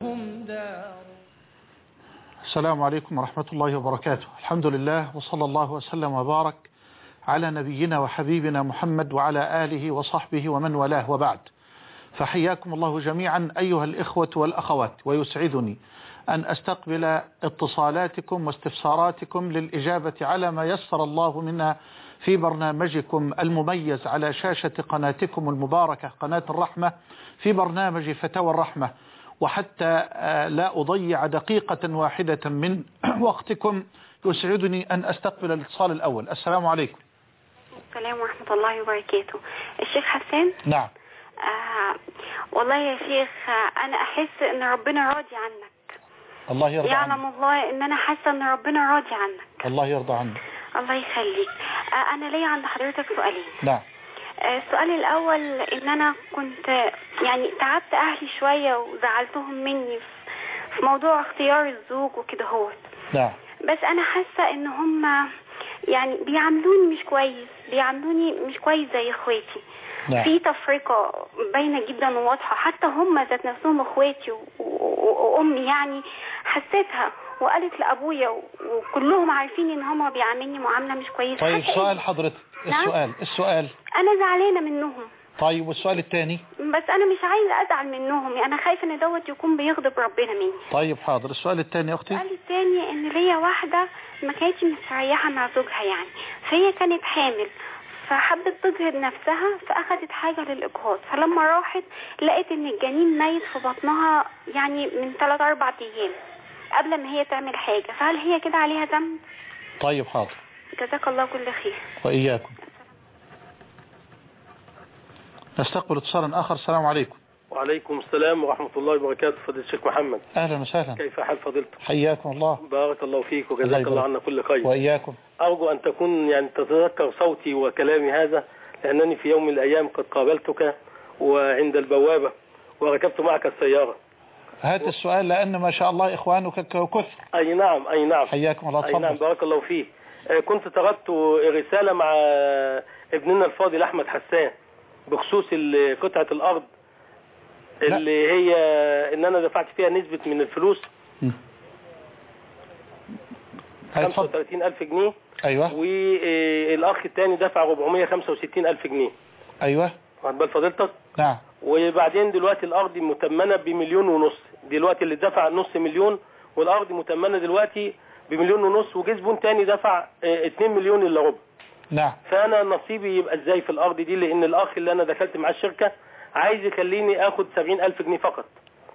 السلام عليكم ورحمة الله وبركاته. الحمد لله وصلى الله وسلم وبارك على نبينا وحبيبنا محمد وعلى آله وصحبه ومن والاه، وبعد، فحياكم الله جميعا أيها الإخوة والأخوات، ويسعدني أن أستقبل اتصالاتكم واستفساراتكم للإجابة على ما يسر الله منا في برنامجكم المميز على شاشة قناتكم المباركة قناة الرحمة في برنامج فتاوى الرحمة. وحتى لا أضيع دقيقة واحدة من وقتكم يسعدني أن أستقبل الاتصال الأول. السلام عليكم. السلام ورحمة الله وبركاته. الشيخ حسان. نعم. والله يا شيخ، أنا أحس أن ربنا راضي عنك. الله يرضى عنك. يعلم الله أن أنا حاسة أن ربنا راضي عنك. الله يرضى عنك. الله يخليك. أنا ليا عند حضرتك سؤالين. نعم. السؤال الأول إن أنا كنت يعني تعبت أهلي شوية وزعلتهم مني في موضوع اختيار الزوج وكده هوت. نعم. بس أنا حاسة إن هم يعني بيعاملوني مش كويس زي إخواتي. نعم. في تفرقة باينة جدا وواضحة، حتى هم ذات نفسهم إخواتي وأمي يعني حسيتها وقالت لأبويا وكلهم عارفين إن هم بيعاملني معاملة مش كويسة. طيب سؤال حضرتك. نعم؟ السؤال أنا زعلانة منهم. طيب والسؤال الثاني؟ بس أنا مش عايزة أزعل منهم، يعني أنا خايفة إن دوت يكون بيغضب ربنا مني. طيب حاضر. السؤال الثاني يا أختي؟ السؤال الثاني إن ليا واحدة ما كانتش مستريحة مع زوجها يعني، فهي كانت حامل فحبت تجهد نفسها فأخذت حاجة للإجهاض، فلما راحت لقيت إن الجنين ميت في بطنها يعني من 3-4 أيام قبل ما هي تعمل حاجة، فهل هي كده عليها ذنب؟ طيب حاضر. جزاك الله كل خير. وإياكم. نستقبل اتصالا آخر. السلام عليكم. وعليكم السلام ورحمة الله وبركاته. فضيلة الشيخ محمد. أهلا وسهلا. كيف حال فضيلتك؟ حياكم الله. بارك الله فيك وجزاك الله عنا كل خير. وإياكم. أرجو أن تكون يعني تتذكر صوتي وكلامي هذا، لأنني في يوم من الأيام قد قابلتك وعند البوابة وركبت معك السيارة. هات السؤال لأن ما شاء الله إخوانك كثر. أي نعم أي نعم. حياكم الله. أي نعم بارك الله فيك. كنت تركت رسالة مع ابننا الفاضل أحمد حسان بخصوص قطعة الأرض اللي هي إن أنا دفعت فيها نسبة من الفلوس 35,000 جنيه. أيوة. والأخ الثاني دفع 465,000 جنيه. أيوة. واخد بال فضيلتك؟ نعم. وبعدين دلوقتي الأرض متمنة ب1.5 مليون. دلوقتي اللي دفع نص مليون، والأرض متمنة دلوقتي ب1.5 مليون، وجه زبون تاني دفع 2 مليون إلا ربع. نعم. فأنا نصيبي يبقى إزاي في الأرض دي؟ لأن الأخ اللي أنا دخلت معاه الشركة عايز يخليني أخد 70,000 جنيه فقط.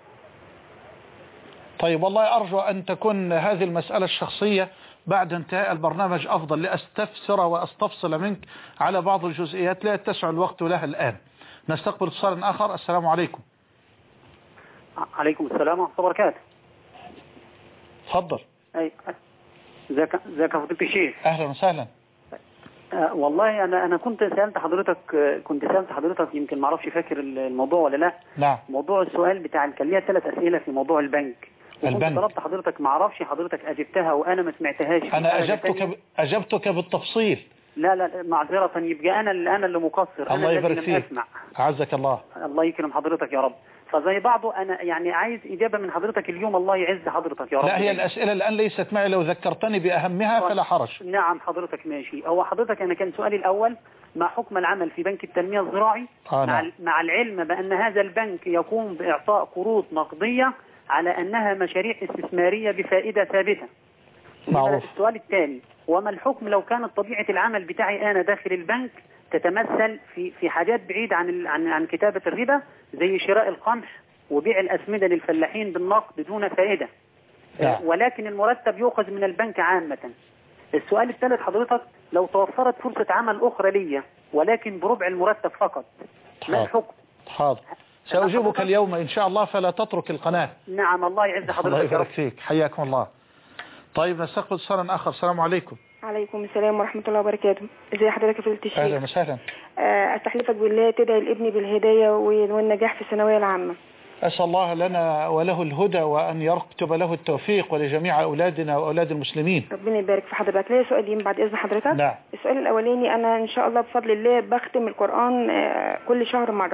طيب والله أرجو أن تكون هذه المسألة الشخصية بعد انتهاء البرنامج أفضل لأستفسر وأستفصل منك على بعض الجزئيات لا يتسع الوقت لها الآن. نستقبل اتصال آخر. السلام عليكم. عليكم السلام ورحمة الله وبركاته. تفضل. ازيك يا فضيلة الشيخ. أهلا وسهلا. والله أنا كنت سألت حضرتك يمكن ما اعرفش فاكر الموضوع ولا لا. نعم. موضوع السؤال بتاع كان ليا 3 أسئلة في موضوع البنك. وكنت طلبت حضرتك ما اعرفش حضرتك أجبتها وأنا ما سمعتهاش. أنا أجبتك بالتفصيل. لا معذرة، يبقى أنا اللي مقصر. الله يبارك فيك. أعزك الله. الله يكرم حضرتك يا رب. فزي بعضه أنا يعني عايز إجابة من حضرتك اليوم. الله يعز حضرتك يا رب. لا هي الأسئلة الآن ليست معي، لو ذكرتني بأهمها فلا حرج. نعم حضرتك ماشي. هو حضرتك أنا كان سؤالي الأول ما حكم العمل في بنك التنمية الزراعي مع العلم بأن هذا البنك يقوم بإعطاء قروض نقدية على أنها مشاريع استثمارية بفائدة ثابتة. معروف. السؤال الثاني، وما الحكم لو كانت طبيعة العمل بتاعي أنا داخل البنك تتمثل في حاجات بعيدة عن كتابة الربا، زي شراء القمح وبيع الأسمدة للفلاحين بالنقد دون فائدة. ولكن المرتب يؤخذ من البنك عامة. السؤال الثالث حضرتك، لو توفرت فرصة عمل أخرى لي ولكن بربع المرتب فقط، ما الحكم؟ حاضر. سأجيبك اليوم إن شاء الله، فلا تترك القناة. نعم الله يعز حضرتك. الله يبارك فيك. حياكم الله. طيب نستقبل اتصالا آخر. السلام عليكم. عليكم السلام ورحمة الله وبركاته. ازي حضرتك يا فضيلة الشيخ؟ أهلا وسهلا. أستحلفك بالله تدعي لابني بالهداية والنجاح في الثانوية العامة. أسأل الله لنا وله الهدى وأن يكتب له التوفيق ولجميع أولادنا وأولاد المسلمين. ربنا يبارك في حضرتك. ليا سؤالين بعد إذن حضرتك. نعم. السؤال الأولاني، أنا إن شاء الله بفضل الله بختم القرآن كل شهر مرة.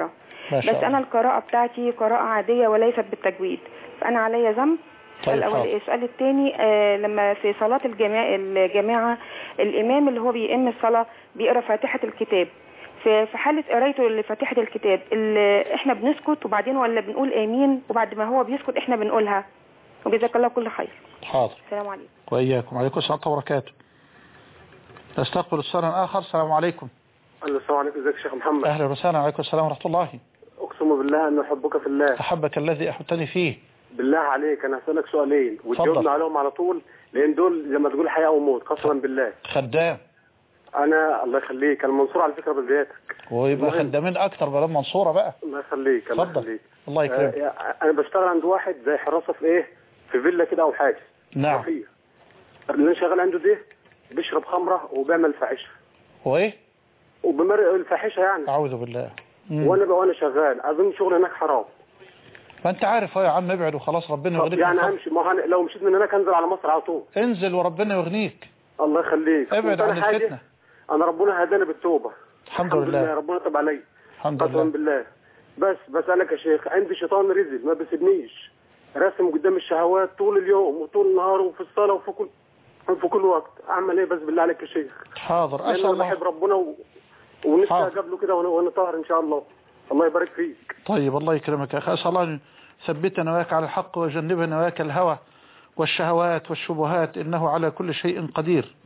بس أنا القراءة بتاعتي قراءة عادية وليست بالتجويد، فأنا عليا ذنب؟ طيب السؤال الثاني، لما في صلاة الجماعة الإمام اللي هو بيئم الصلاة بيقرأ فاتحة الكتاب، في حالة قرايته لفاتحة الكتاب احنا بنسكت وبعدين ولا بنقول آمين وبعد ما هو بيسكت احنا بنقولها؟ وجزاك الله كل خير. حاضر. السلام عليكم. وإياكم. وعليكم السلام وبركاته. نستقبل السؤال آخر. السلام عليكم. السلام عليكم. ازيك يا شيخ محمد؟ أهلا وسهلا. عليكم السلام ورحمة الله. أقسم بالله أن أحبك في الله. أحبك الذي أحبتني فيه. بالله عليك أنا هسألك سؤالين وتجاوبنا عليهم على طول، لأن دول زي ما تقول حياة وموت قسما بالله. خدام. أنا الله يخليك، أنا منصور على فكرة بذاتك. ويبقى خدامين أكتر بلا منصورة بقى. الله يخليك. الله يخليك. الله يكرمك. أنا بشتغل عند واحد زي حراسة في في فيلا كده أو حاجة. نعم. اللي أنا شغال عنده ده بيشرب خمرة وبيعمل فاحشة. وإيه؟ وبمرق الفاحشة يعني. أعوذ بالله. وأنا شغال أظن شغل هناك حرام. ما انت عارف يا عم، ابعد وخلاص ربنا يغنيك. يعني همشي، ما لو مشيت من هناك انزل على مصر على طول. انزل وربنا يغنيك. الله يخليك. ابعد عن الفتنة. انا ربنا هداني بالتوبة. الحمد لله. ربنا تاب علي. الحمد لله. قسما بالله. بس انا كشيخ عندي شيطان رزل ما بيسيبنيش، راسم قدام الشهوات طول اليوم وطول النهار وفي الصلاة وفي كل وقت. اعمل ايه بس بالله عليك يا شيخ؟ حاضر. اسال الله. انا بحب ربنا ونفسي اقابله كده وانا طاهر ان شاء الله. الله يبارك فيك. طيب الله يكرمك يا اخي. اسال الله ان يثبتنا وياك على الحق ويجنبنا وياك الهوى والشهوات والشبهات، انه على كل شيء قدير.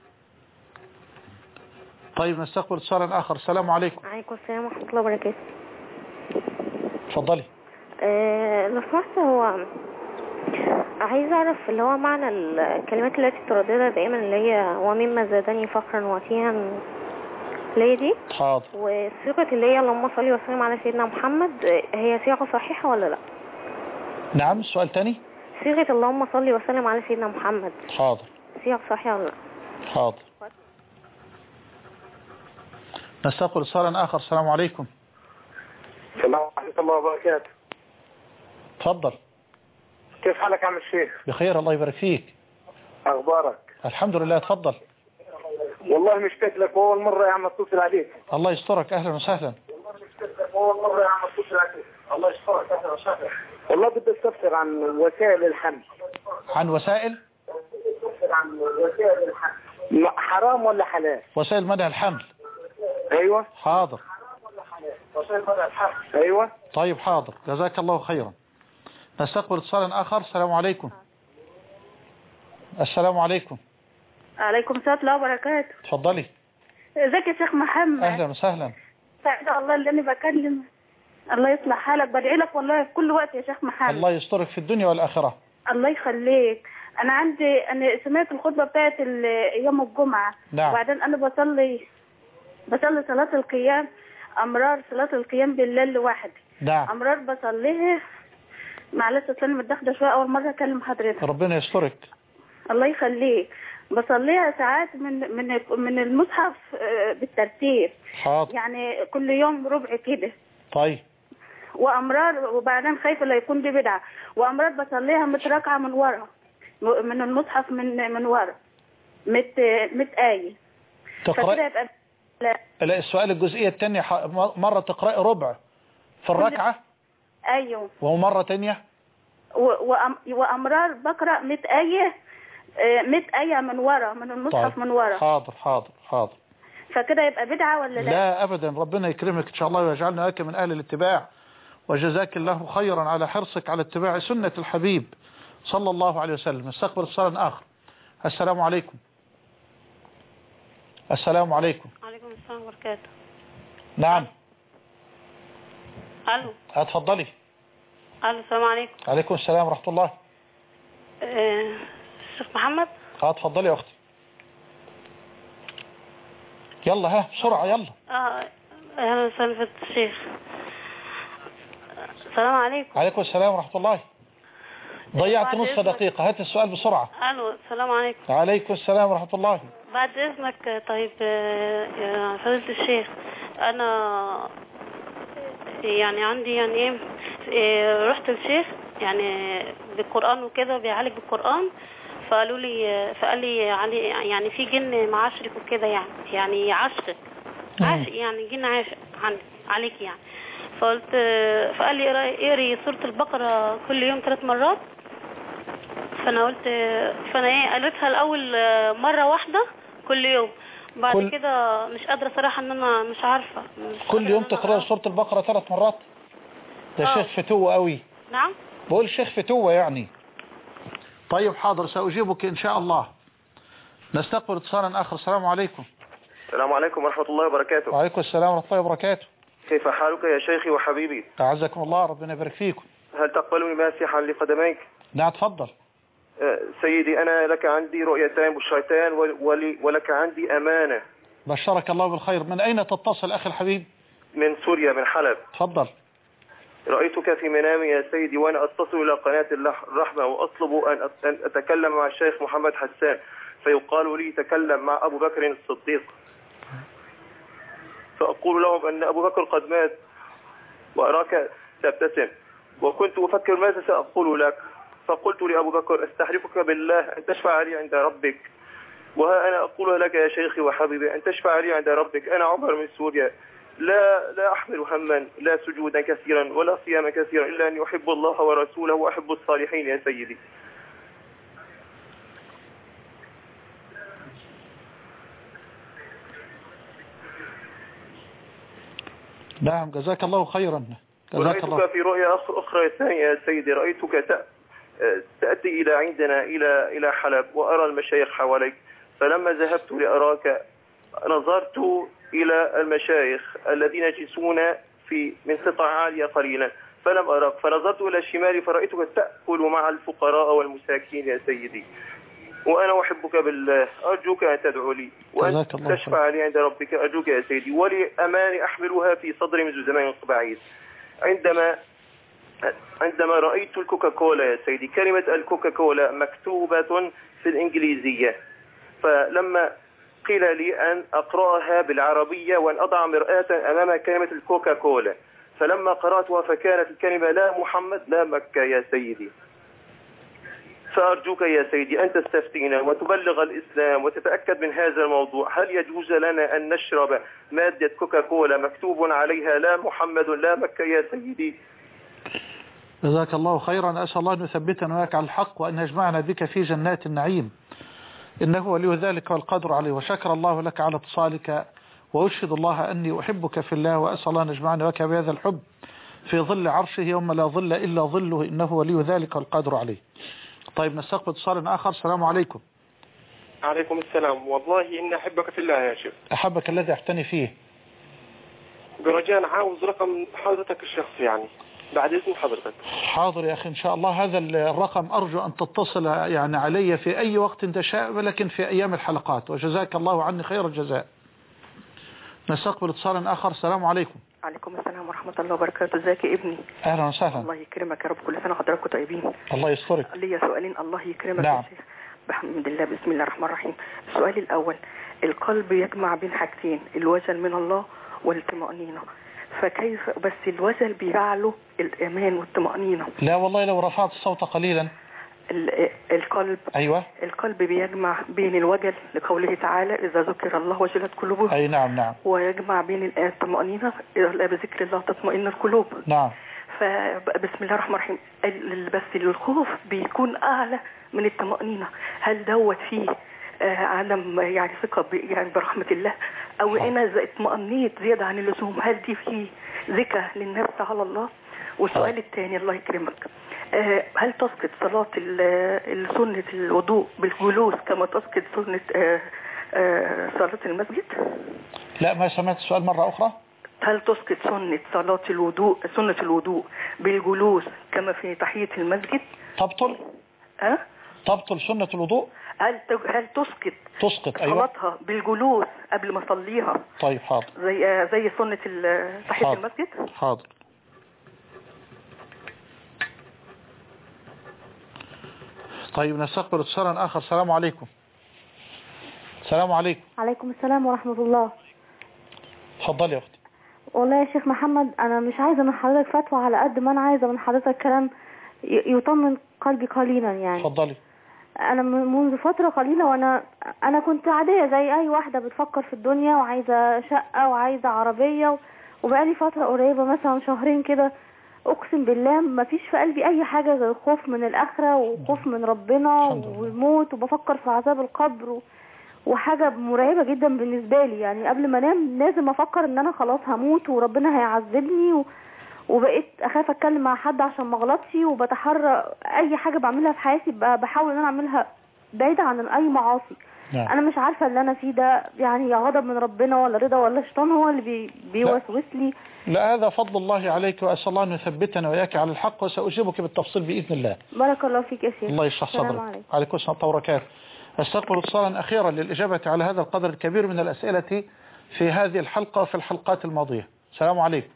طيب نستقبل اتصال اخر. السلام عليكم. وعليكم السلام ورحمه الله وبركاته. اتفضلي. لو سمحت، هو عايز اعرف اللي هو معنى الكلمات التي ترددها دائما اللي هي ومما زادني فخرا وفيها، اللي هي دي. حاضر. والصيغه اللي هي اللهم صل وسلم على سيدنا محمد، هي صيغه صحيحه ولا لا؟ نعم. السؤال تاني. صيغه اللهم صل وسلم على سيدنا محمد. حاضر. صيغه صحيحه ولا لا؟ حاضر. نستقبل اتصال اخر. السلام عليكم. السلام عليكم الله وبركاته. اتفضل. كيف حالك يا عم الشيخ؟ بخير الله يبارك فيك. اخبارك؟ الحمد لله. اتفضل. والله مشتاق لك واول مره يا عم اتصل عليك. الله يسترك. اهلا وسهلا. والله مشتاق لك واول مره يا عم اتصل عليك. الله يسترك. اهلا وسهلا. والله بدي استفسر عن وسائل الحمل. عن وسائل؟ عن وسائل الحمل حرام ولا حلال؟ وسائل منع الحمل. ايوه. حاضر. وسائل منع الحمل. ايوه. طيب حاضر. جزاك الله خيرا. نستقبل اتصال اخر. السلام عليكم. السلام عليكم. عليكم السلام ورحمة الله وبركاته. اتفضلي. ازيك يا شيخ محمد؟ اهلا وسهلا. سعيد الله اللي انا بكلم. الله يصلح حالك، بدعي لك والله في كل وقت يا شيخ محمد. الله يسترك في الدنيا والاخره. الله يخليك. انا سمعت الخطبه بتاعت يوم الجمعه. نعم. وبعدين انا بصلي صلاه القيام، امرار صلاه القيام بالليل لوحدي. نعم. امرار بصليها. معلش اصل انا متدخله شويه، اول مره اكلم حضرتك. ربنا يسترك. الله يخليك. بصليها ساعات من المصحف بالترتيب. حاضر. يعني كل يوم ربع كده. طيب. وامرار، وبعدين خايفه لا يكون دي بدعه، وامرار بصليها متراكعه من ورا، من المصحف من ورا 100 آية. تقرأ السؤال الجزئية الثانية مرة تقرأي ربع في الركعة. ايوه. ومرة ثانية وامرار بقرأ 100 آية 100 آية من ورا، من المصحف. طيب. من ورا. حاضر حاضر حاضر. فكده يبقى بدعة ولا لا؟ لا ابدا. ربنا يكرمك ان شاء الله ويجعلنا لك من اهل الاتباع، وجزاك الله خيرا على حرصك على اتباع سنة الحبيب صلى الله عليه وسلم. نستقبل اتصال اخر. السلام عليكم. السلام عليكم. وعليكم السلام وبركاته. نعم. الو. اتفضلي. الو. السلام عليكم. عليكم السلام ورحمة الله. الشيخ محمد. اتفضلي يا اختي. يلا ها بسرعة يلا. اهلا وسهلا في الشيخ. السلام عليكم. عليكم السلام ورحمة الله. ضيعت نص دقيقة. هات السؤال بسرعة. الو. السلام عليكم. عليكم السلام ورحمة الله. بعد اذنك. طيب يا فضيلة الشيخ، انا يعني عندي يعني رحت للشيخ يعني بالقرآن وكده، بيعالج بالقرآن، فقال لي يعني في جن معاشرك وكده، يعني عاشقك، عاشق يعني جن عاشق عليك يعني. فقال لي اقري سورة البقرة كل يوم 3 مرات. فانا قلت فانا قريتها الاول مرة واحدة كل يوم، بعد كده مش قادرة صراحة ان انا مش عارفة. كل يوم تقرأ سورة البقرة 3 مرات؟ ده شيخ فتوة قوي. نعم بقول شيخ فتوة يعني. طيب حاضر، سأجيبك إن شاء الله. نستقبل اتصالا آخر. السلام عليكم. السلام عليكم ورحمة الله وبركاته. وعليكم السلام ورحمة الله وبركاته. كيف حالك يا شيخي وحبيبي؟ أعزكم الله، ربنا يبارك فيكم. هل تقبلني ماسحا لقدميك؟ نعم تفضل. سيدي أنا لك عندي رؤيتان بشرتان ولك عندي أمانة. بشرك الله بالخير. من أين تتصل أخي الحبيب؟ من سوريا، من حلب. تفضل. رأيتك في منامي يا سيدي وأنا أتصل إلى قناة الرحمة وأطلب أن أتكلم مع الشيخ محمد حسان، فيقال لي تكلم مع أبو بكر الصديق، فأقول لهم أن أبو بكر قد مات وأراك تبتسم، وكنت أفكر ماذا سأقول لك، فقلت لأبو بكر أستحلفك بالله أن تشفع لي عند ربك، وها أنا أقول لك يا شيخي وحبيبي أن تشفع لي عند ربك. أنا عمر من سوريا، لا أحمل هما، لا سجودا كثيرا ولا صياما كثيرا، إلا أن يحب الله ورسوله وأحب الصالحين يا سيدي. نعم جزاك الله خيرا. جزاك الله. في رؤيا أخرى ثانية يا سيدي، رأيتك تأتي إلى عندنا إلى حلب وأرى المشايخ حواليك، فلما ذهبت لأراك نظرت إلى المشايخ الذين يجلسون من قطع عالية قليلا فلم أراك، فنظرت إلى الشمال فرأيتك تأكل مع الفقراء والمساكين يا سيدي، وأنا أحبك بالله، أرجوك أن تدعو لي وأن تشفع لي عند ربك، أرجوك يا سيدي. ولي أماني أحملها في صدري منذ زمان بعيد. عندما رأيت الكوكاكولا يا سيدي، كلمة الكوكاكولا مكتوبة في الإنجليزية، فلما قيل لي أن أقرأها بالعربية وأن أضع مرآة أمام كلمة الكوكاكولا، فلما قرأتها فكانت الكلمة لا محمد لا مكة يا سيدي. فأرجوك يا سيدي أن تستفتينا وتبلغ الإسلام وتتأكد من هذا الموضوع. هل يجوز لنا أن نشرب مادة كوكاكولا مكتوب عليها لا محمد لا مكة يا سيدي؟ جزاك الله خيرا. أسأل الله أن يثبتنا وياك على الحق وأن يجمعنا بك في جنات النعيم، إنه ولي ذلك والقدر عليه. وشكر الله لك على اتصالك، وأشهد الله أني أحبك في الله، وأسأل الله أن يجمعنا وياك بهذا الحب في ظل عرشه يوم لا ظل إلا ظله، إنه ولي ذلك والقدر عليه. طيب نستقبل اتصال آخر. السلام عليكم. عليكم السلام. والله إني أحبك في الله يا شيخ. أحبك الذي أحتني فيه. برجاء عاوز رقم حضرتك الشخصي يعني بعد إذن حضرتك. حاضر يا أخي إن شاء الله. هذا الرقم أرجو أن تتصل يعني علي في أي وقت تشاء، ولكن في أيام الحلقات، وجزاك الله عني خير الجزاء. نستقبل اتصال آخر. السلام عليكم. عليكم السلام ورحمة الله وبركاته. ازيك يا ابني؟ أهلا وسهلا. الله يكرمك يا رب، كل سنة وحضراتكم طيبين. الله يسترك. ليا سؤالين. الله يكرمك. نعم. يا شيخ بحمد الله. بسم الله الرحمن الرحيم. السؤال الأول، القلب يجمع بين حاجتين، الوجل من الله والطمأنينة، فكيف بس الوجل بيعلو الأمان والطمأنينة؟ لا والله لو رفعت الصوت قليلا. القلب. أيوة. القلب بيجمع بين الوجل لقوله تعالى إذا ذكر الله وجلت قلوبهم. أي نعم نعم. ويجمع بين الطمأنينة إذا بذكر الله تطمئن القلوب. نعم. فبسم الله الرحمن الرحيم. بس الخوف بيكون أعلى من الطمأنينة، هل دوت فيه عدم يعني ثقة يعني برحمة الله، أو أنا اطمأنيت زيادة عن اللزوم، هل دي فيه ذكر للنفس على الله؟ والسؤال الثاني الله يكرمك، هل تسقط صلاة سنة الوضوء بالجلوس كما تسقط سنة صلاة المسجد؟ لا ما سمعت السؤال مرة أخرى. هل تسقط سنة الوضوء بالجلوس كما في تحية المسجد؟ تبطل؟ تبطل سنة الوضوء؟ هل تسقط صلاتها بالجلوس قبل ما اصليها؟ طيب حاضر. زي سنة تحية المسجد؟ حاضر. طيب نستقبل اتصالا آخر. السلام عليكم. السلام عليكم. عليكم السلام ورحمة الله. اتفضلي يا أختي. والله يا شيخ محمد أنا مش عايزة من حضرتك فتوى على قد ما أنا عايزة من حضرتك كلام يطمن قلبي قليلا يعني. اتفضلي. أنا منذ فترة قليلة وأنا كنت عادية زي أي واحدة بتفكر في الدنيا، وعايزة شقة وعايزة عربية وبقالي فترة قريبة مثلا شهرين كده، اقسم بالله ما فيش في قلبي اي حاجة غير خوف من الاخرة وخوف من ربنا والموت، وبفكر في عذاب القبر وحاجة مرعبة جدا بالنسبة لي. يعني قبل ما انام لازم افكر ان انا خلاص هموت وربنا هيعذبني، وبقيت اخاف اتكلم مع حد عشان ما اغلطش، وبتحرى اي حاجة بعملها في حياتي بحاول ان انا اعملها بعيدة عن اي معاصي. انا مش عارفة اللي انا فيه ده يعني غضب من ربنا ولا رضا ولا شيطان هو اللي بيوسوس لي. لا، هذا فضل الله عليك، وأسأل الله أن يثبتنا وإياك على الحق، وسأجيبك بالتفصيل بإذن الله. بارك الله فيك يا شيخ. الله يشرح صدرك. عليكم السلام وبركاته. أستقبل اتصالا أخيرا للإجابة على هذا القدر الكبير من الأسئلة في هذه الحلقة وفي الحلقات الماضية. السلام عليكم.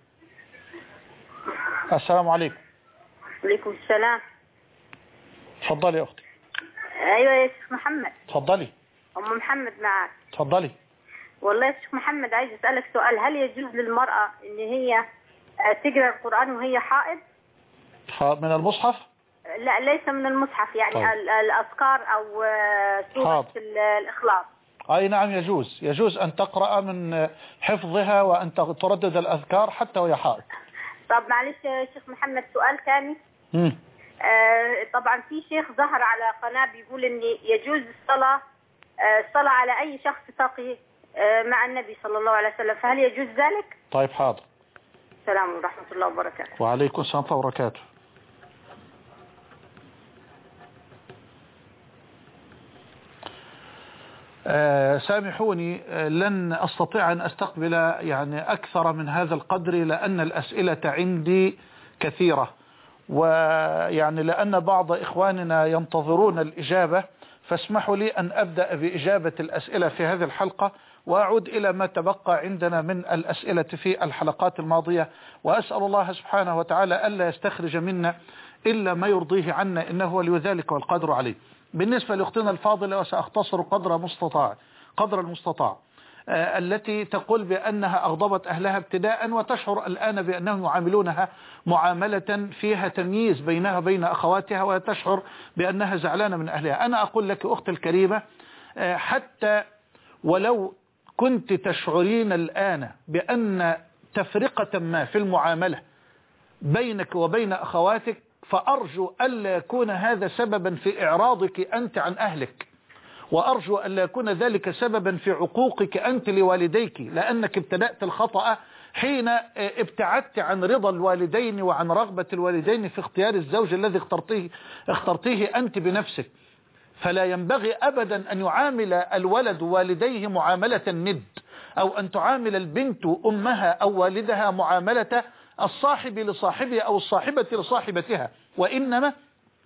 السلام عليكم. وعليكم السلام. تفضلي يا أختي. أيوة يا شيخ محمد. تفضلي. أم محمد معك. تفضلي. والله يا شيخ محمد عايز أسألك سؤال، هل يجوز للمرأة إن هي تقرأ القرآن وهي حائض؟ من المصحف؟ لا ليس من المصحف، يعني طيب. الأذكار أو سورة الإخلاص. أي نعم يجوز أن تقرأ من حفظها وأن تردد الأذكار حتى وهي حائض. طب معلش يا شيخ محمد سؤال ثاني. طبعا في شيخ ظهر على قناة بيقول إن يجوز الصلاة على أي شخص تقي مع النبي صلى الله عليه وسلم، فهل يجوز ذلك؟ طيب حاضر. السلام ورحمة الله وبركاته. وعليكم السلام وبركاته. سامحوني لن أستطيع أن أستقبل يعني أكثر من هذا القدر، لأن الأسئلة عندي كثيرة، ويعني لأن بعض إخواننا ينتظرون الإجابة، فاسمحوا لي أن أبدأ بإجابة الأسئلة في هذه الحلقة، وأعود إلى ما تبقى عندنا من الأسئلة في الحلقات الماضية، وأسأل الله سبحانه وتعالى ألا يستخرج منا إلا ما يرضيه عنا، إنه ولي ذلك والقادر عليه. بالنسبة لأختنا الفاضلة، وسأختصر قدر المستطاع التي تقول بأنها أغضبت أهلها ابتداء، وتشعر الآن بأنهم يعاملونها معاملة فيها تمييز بينها وبين أخواتها، وتشعر بأنها زعلانة من أهلها. أنا أقول لك أختي الكريمة، حتى ولو كنت تشعرين الآن بأن تفرقة ما في المعاملة بينك وبين أخواتك، فأرجو ألا يكون هذا سببا في إعراضك أنت عن أهلك، وأرجو ألا يكون ذلك سببا في عقوقك أنت لوالديك، لأنك ابتدأت الخطأ حين ابتعدت عن رضا الوالدين وعن رغبة الوالدين في اختيار الزوج الذي اخترتيه أنت بنفسك. فلا ينبغي أبدا أن يعامل الولد والديه معاملة الند، أو أن تعامل البنت أمها أو والدها معاملة الصاحب لصاحبه أو الصاحبة لصاحبتها، وإنما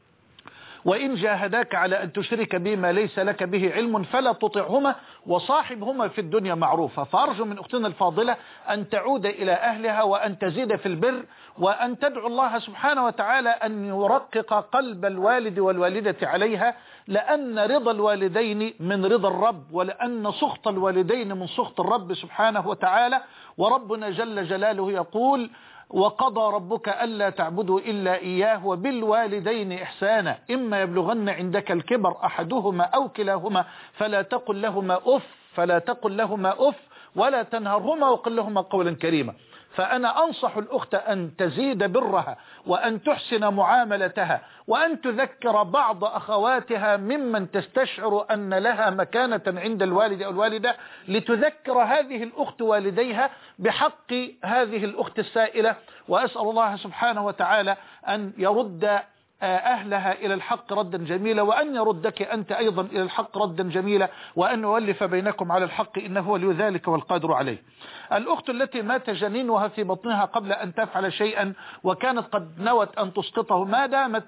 وإن جاهداك على أن تشرك بما ليس لك به علم فلا تطعهما وصاحبهما في الدنيا معروفة. فأرجو من أختنا الفاضلة أن تعود إلى أهلها، وأن تزيد في البر، وأن تدعو الله سبحانه وتعالى أن يرقق قلب الوالد والوالدة عليها، لأن رضا الوالدين من رضا الرب، ولأن سخط الوالدين من سخط الرب سبحانه وتعالى. وربنا جل جلاله يقول: وقضى ربك ألا تعبدوا إلا إياه وبالوالدين إحسانا إما يبلغن عندك الكبر أحدهما أو كلاهما فلا تقل لهما أف ولا تنهرهما وقل لهما قولا كريما. فأنا أنصح الأخت أن تزيد برها، وأن تحسن معاملتها، وأن تذكر بعض أخواتها ممن تستشعر أن لها مكانة عند الوالد أو الوالدة، لتذكر هذه الأخت والديها بحق هذه الأخت السائلة. وأسأل الله سبحانه وتعالى أن يرد أهلها إلى الحق ردا جميلا، وأن يردك أنت أيضا إلى الحق ردا جميلا، وأن يؤلف بينكم على الحق، إنه ولي ذلك والقادر عليه. الأخت التي مات جنينها في بطنها قبل أن تفعل شيئا، وكانت قد نوت أن تسقطه، ما دامت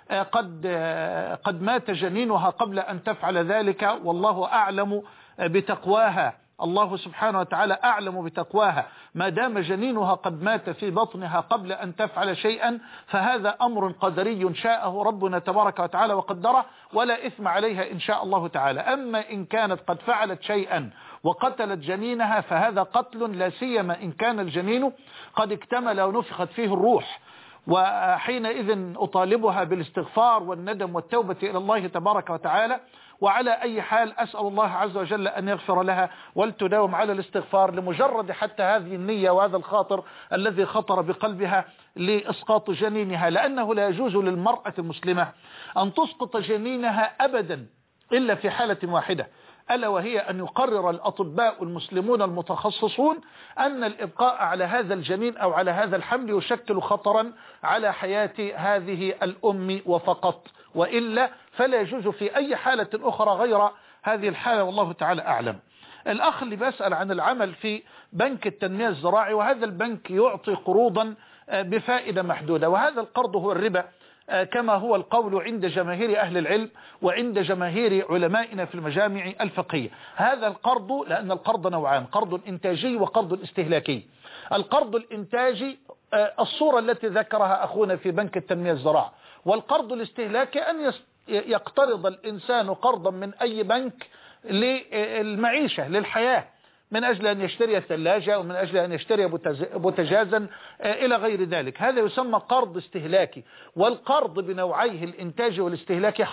قد مات جنينها قبل أن تفعل ذلك، والله أعلم بتقواها، الله سبحانه وتعالى أعلم بتقواها، ما دام جنينها قد مات في بطنها قبل أن تفعل شيئا، فهذا أمر قدري شاءه ربنا تبارك وتعالى وقدره، ولا إثم عليها إن شاء الله تعالى. أما إن كانت قد فعلت شيئا وقتلت جنينها فهذا قتل، لا سيما إن كان الجنين قد اكتمل ونفخت فيه الروح. وحينئذ أطالبها بالاستغفار والندم والتوبة إلى الله تبارك وتعالى. وعلى أي حال أسأل الله عز وجل أن يغفر لها ولتداوم على الاستغفار، لمجرد حتى هذه النية وهذا الخاطر الذي خطر بقلبها لإسقاط جنينها، لأنه لا يجوز للمرأة المسلمة أن تسقط جنينها أبدا إلا في حالة واحدة، ألا وهي أن يقرر الأطباء المسلمون المتخصصون أن الإبقاء على هذا الجنين أو على هذا الحمل يشكل خطرا على حياة هذه الأم وفقط، وإلا فلا يجوز في أي حالة أخرى غير هذه الحالة، والله تعالى أعلم. الأخ اللي بيسأل عن العمل في بنك التنمية الزراعي، وهذا البنك يعطي قروضا بفائدة محدودة، وهذا القرض هو الربا كما هو القول عند جماهير أهل العلم وعند جماهير علمائنا في المجامع الفقهية. هذا القرض، لأن القرض نوعان، قرض إنتاجي وقرض استهلاكي. القرض الإنتاجي الصورة التي ذكرها أخونا في بنك التنمية الزراعي، والقرض الاستهلاكي أن يقترض الإنسان قرضا من أي بنك للمعيشة للحياة، من أجل أن يشتري الثلاجة ومن أجل أن يشتري بوتجازا إلى غير ذلك. هذا يسمى قرض استهلاكي. والقرض بنوعيه الإنتاجي والاستهلاكي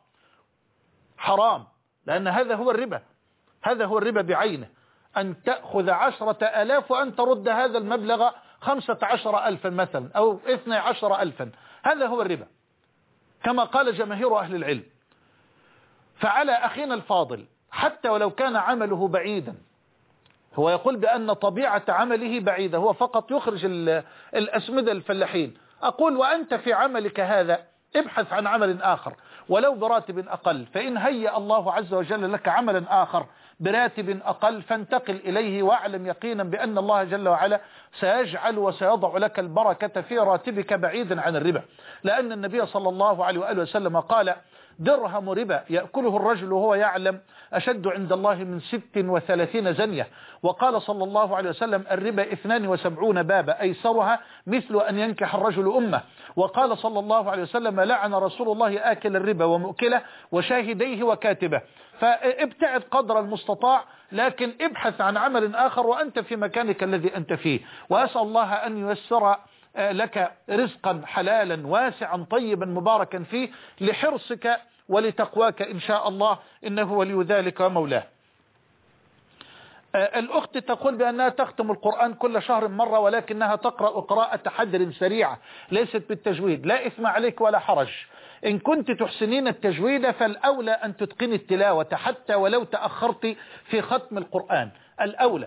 حرام، لأن هذا هو الربا، هذا هو الربا بعينه، أن تأخذ 10,000 وأن ترد هذا المبلغ 15,000 مثلا أو 12,000، هذا هو الربا كما قال جماهير أهل العلم. فعلى أخينا الفاضل حتى ولو كان عمله بعيدا، هو يقول بأن طبيعة عمله بعيدة، هو فقط يخرج الأسمدة الفلاحين، أقول وأنت في عملك هذا ابحث عن عمل آخر ولو براتب أقل، فإن هيأ الله عز وجل لك عملا آخر براتب أقل فانتقل إليه، واعلم يقينا بأن الله جل وعلا سيجعل وسيضع لك البركة في راتبك بعيدا عن الربا، لأن النبي صلى الله عليه وآله وسلم قال: درهم ربا يأكله الرجل وهو يعلم أشد عند الله من 36 زنية. وقال صلى الله عليه وسلم: الربا 72 بابا أيسرها مثل أن ينكح الرجل أمه. وقال صلى الله عليه وسلم: لعن رسول الله آكل الربا ومؤكله وشاهديه وكاتبه. فابتعد قدر المستطاع، لكن ابحث عن عمل آخر وأنت في مكانك الذي أنت فيه، وأسأل الله أن ييسر لك رزقا حلالا واسعا طيبا مباركا فيه لحرصك ولتقواك إن شاء الله، إنه ولي ذلك ومولاه. الأخت تقول بأنها تختم القرآن كل شهر مرة، ولكنها تقرأ قراءة حدر سريعة ليست بالتجويد. لا إثم عليك ولا حرج، إن كنت تحسنين التجويد فالأولى أن تتقن التلاوة حتى ولو تأخرت في ختم القرآن، الأولى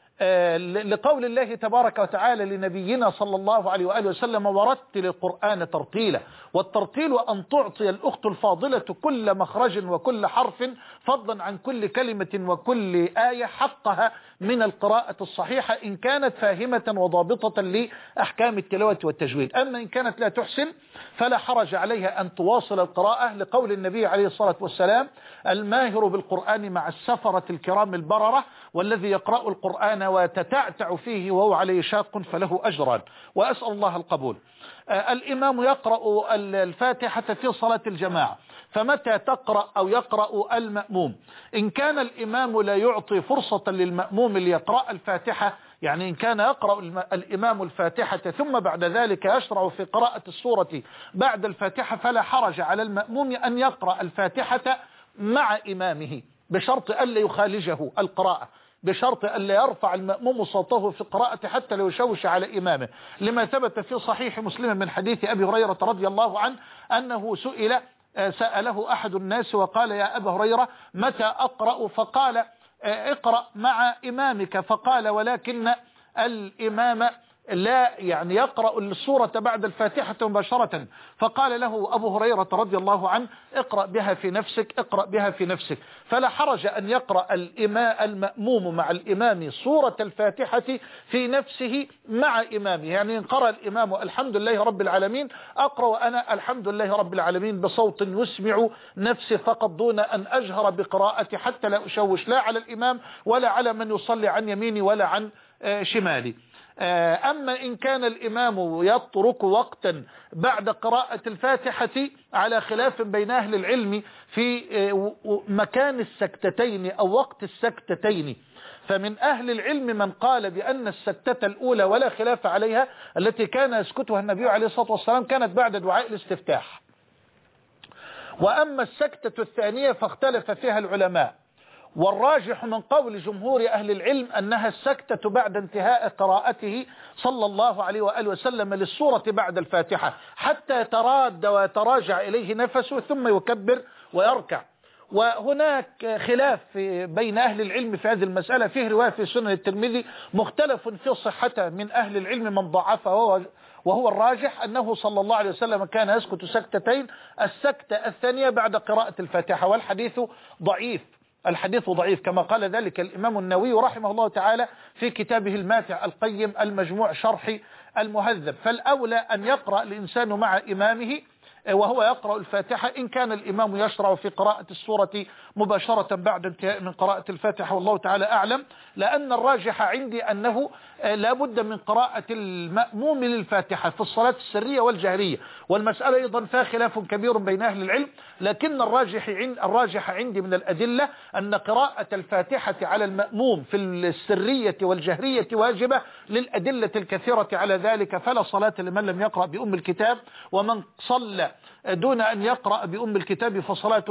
لقول الله تبارك وتعالى لنبينا صلى الله عليه وآله وسلم: ورتل القرآن ترتيلا. والترتيل أن تعطي الأخت الفاضلة كل مخرج وكل حرف فضلا عن كل كلمة وكل آية حقها من القراءة الصحيحة إن كانت فاهمة وضابطة لأحكام التلاوة والتجويد. أما إن كانت لا تحسن فلا حرج عليها أن تواصل القراءة، لقول النبي عليه الصلاة والسلام: الماهر بالقرآن مع السفرة الكرام البررة، والذي يقرأ القرآن وتتعتع فيه وهو عليه شاق فله أجران، وأسأل الله القبول. الإمام يقرأ الفاتحة في صلاة الجماعة، فمتى تقرأ أو يقرأ المأموم؟ إن كان الإمام لا يعطي فرصة للمأموم ليقرأ الفاتحة، يعني إن كان يقرأ الإمام الفاتحة ثم بعد ذلك يشرع في قراءة السورة بعد الفاتحة، فلا حرج على المأموم أن يقرأ الفاتحة مع إمامه، بشرط ألا يخالجه القراءة، بشرط ألا يرفع المأموم صوته في القراءة حتى لو يشوش على إمامه، لما ثبت في صحيح مسلم من حديث أبي هريرة رضي الله عنه أنه سأله أحد الناس وقال: يا أبا هريرة متى أقرأ؟ فقال: اقرأ مع إمامك. فقال: ولكن الإمام لا يقرأ السورة بعد الفاتحة مباشرة. فقال له أبو هريرة رضي الله عنه: اقرأ بها في نفسك، اقرأ بها في نفسك. فلا حرج أن يقرأ المأموم مع الإمام سورة الفاتحة في نفسه مع إمامه، يعني إن قرأ الإمام الحمد لله رب العالمين أقرأ أنا الحمد لله رب العالمين بصوت يسمع نفسي فقط، دون أن أجهر بقراءتي حتى لا أشوش لا على الإمام ولا على من يصلي عن يميني ولا عن شمالي. أما إن كان الإمام يترك وقتا بعد قراءة الفاتحة، على خلاف بين أهل العلم في مكان السكتتين أو وقت السكتتين، فمن أهل العلم من قال بأن السكتة الأولى ولا خلاف عليها التي كان يسكتها النبي عليه الصلاة والسلام كانت بعد دعاء الاستفتاح. وأما السكتة الثانية فاختلف فيها العلماء، والراجح من قول جمهور أهل العلم أنها السكتة بعد انتهاء قراءته صلى الله عليه وآله وسلم للسورة بعد الفاتحة حتى يتراد ويتراجع إليه نفسه ثم يكبر ويركع. وهناك خلاف بين أهل العلم في هذه المسألة. فيه رواية في سنن الترمذي مختلف في صحتها من أهل العلم من ضعفه، وهو الراجح أنه صلى الله عليه وسلم كان يسكت سكتتين، السكتة الثانية بعد قراءة الفاتحة، والحديث ضعيف. الحديث ضعيف كما قال ذلك الإمام النووي رحمه الله تعالى في كتابه الماتع القيم المجموع شرح المهذب. فالأولى أن يقرأ الإنسان مع إمامه وهو يقرأ الفاتحة إن كان الإمام يشرع في قراءة السورة مباشرة بعد انتهاء من قراءة الفاتحة، والله تعالى أعلم، لأن الراجح عندي أنه لا بد من قراءة المأموم للفاتحة في الصلاة السرية والجهرية، والمسألة أيضا فيها خلاف كبير بين أهل العلم، لكن الراجح عندي من الأدلة أن قراءة الفاتحة على المأموم في السرية والجهرية واجبة للأدلة الكثيرة على ذلك. فلا صلاة لمن لم يقرأ بأم الكتاب، ومن صلى دون أن يقرأ بأم الكتاب فصلاته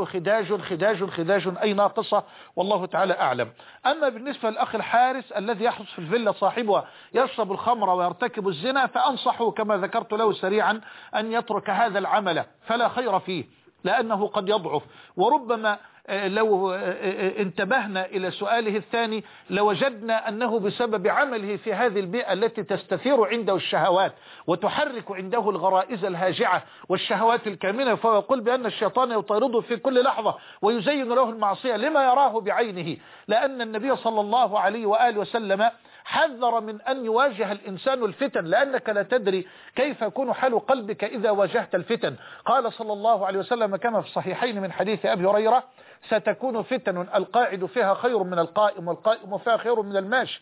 خداج أي ناقصة، والله تعالى أعلم. أما بالنسبة للأخ الحارس الذي يحرص في الفيلا صاحبها يشرب الخمر ويرتكب الزنا، فأنصحه كما ذكرت له سريعا أن يترك هذا العمل، فلا خير فيه لأنه قد يضعف. وربما لو انتبهنا إلى سؤاله الثاني لوجدنا أنه بسبب عمله في هذه البيئة التي تستثير عنده الشهوات وتحرك عنده الغرائز الهاجعة والشهوات الكامنة، فيقول بأن الشيطان يطارده في كل لحظة ويزين له المعصية لما يراه بعينه، لأن النبي صلى الله عليه وآله وسلم حذر من أن يواجه الإنسان الفتن، لأنك لا تدري كيف يكون حال قلبك إذا واجهت الفتن. قال صلى الله عليه وسلم كما في الصحيحين من حديث أبي هريرة: ستكون فتن القاعد فيها خير من القائم، والقائم فيها خير من الماشي،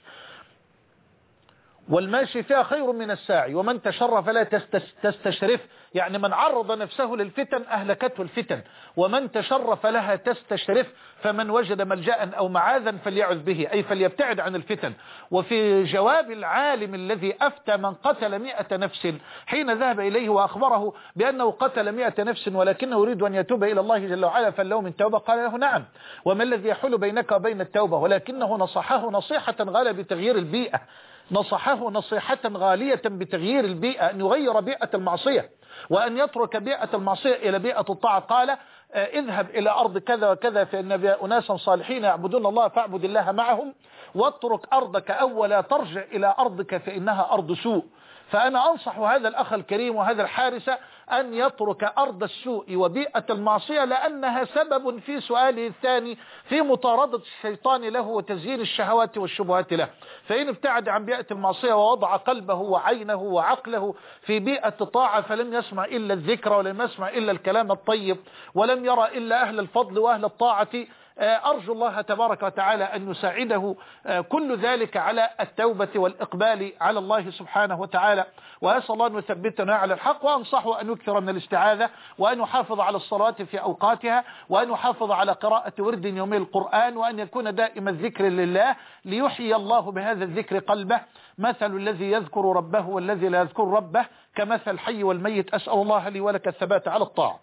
والماشي فيها خير من الساعي، ومن تشرف لا تستشرف، يعني من عرض نفسه للفتن أهلكته الفتن، ومن تشرف لها تستشرف، فمن وجد ملجأ أو معاذا فليعذ به، أي فليبتعد عن الفتن. وفي جواب العالم الذي أفتى من قتل 100 نفس حين ذهب إليه وأخبره بأنه قتل 100 نفس ولكنه يريد أن يتوب إلى الله جل وعلا فله من توبة، قال له: نعم، وما الذي يحول بينك وبين التوبة؟ ولكنه نصحه نصيحة غالية بتغيير البيئة، نصحه نصيحة غالية بتغيير البيئة، أن يغير بيئة المعصية وأن يترك بيئة المعصية إلى بيئة الطاعة. قال: اذهب إلى أرض كذا وكذا فإن أناسا صالحين يعبدون الله فاعبد الله معهم، واترك أرضك أو ولا ترجع إلى أرضك فإنها أرض سوء. فأنا أنصح هذا الأخ الكريم وهذا الحارس أن يترك أرض السوء وبيئة المعصية، لأنها سبب في سؤاله الثاني في مطاردة الشيطان له وتزيين الشهوات والشبهات له. فإن ابتعد عن بيئة المعصية ووضع قلبه وعينه وعقله في بيئة الطاعة فلم يسمع إلا الذكر ولم يسمع إلا الكلام الطيب ولم يرى إلا أهل الفضل وأهل الطاعة. أرجو الله تبارك وتعالى أن يساعده كل ذلك على التوبة والإقبال على الله سبحانه وتعالى، وأسأل الله أن يثبتنا على الحق، وأنصحه أن يكثر من الاستعاذة وأن يحافظ على الصلاة في أوقاتها وأن يحافظ على قراءة ورد يومي القرآن وأن يكون دائما الذكر لله ليحيي الله بهذا الذكر قلبه. مثل الذي يذكر ربه والذي لا يذكر ربه كمثل الحي والميت. أسأل الله لي ولك الثبات على الطاعة.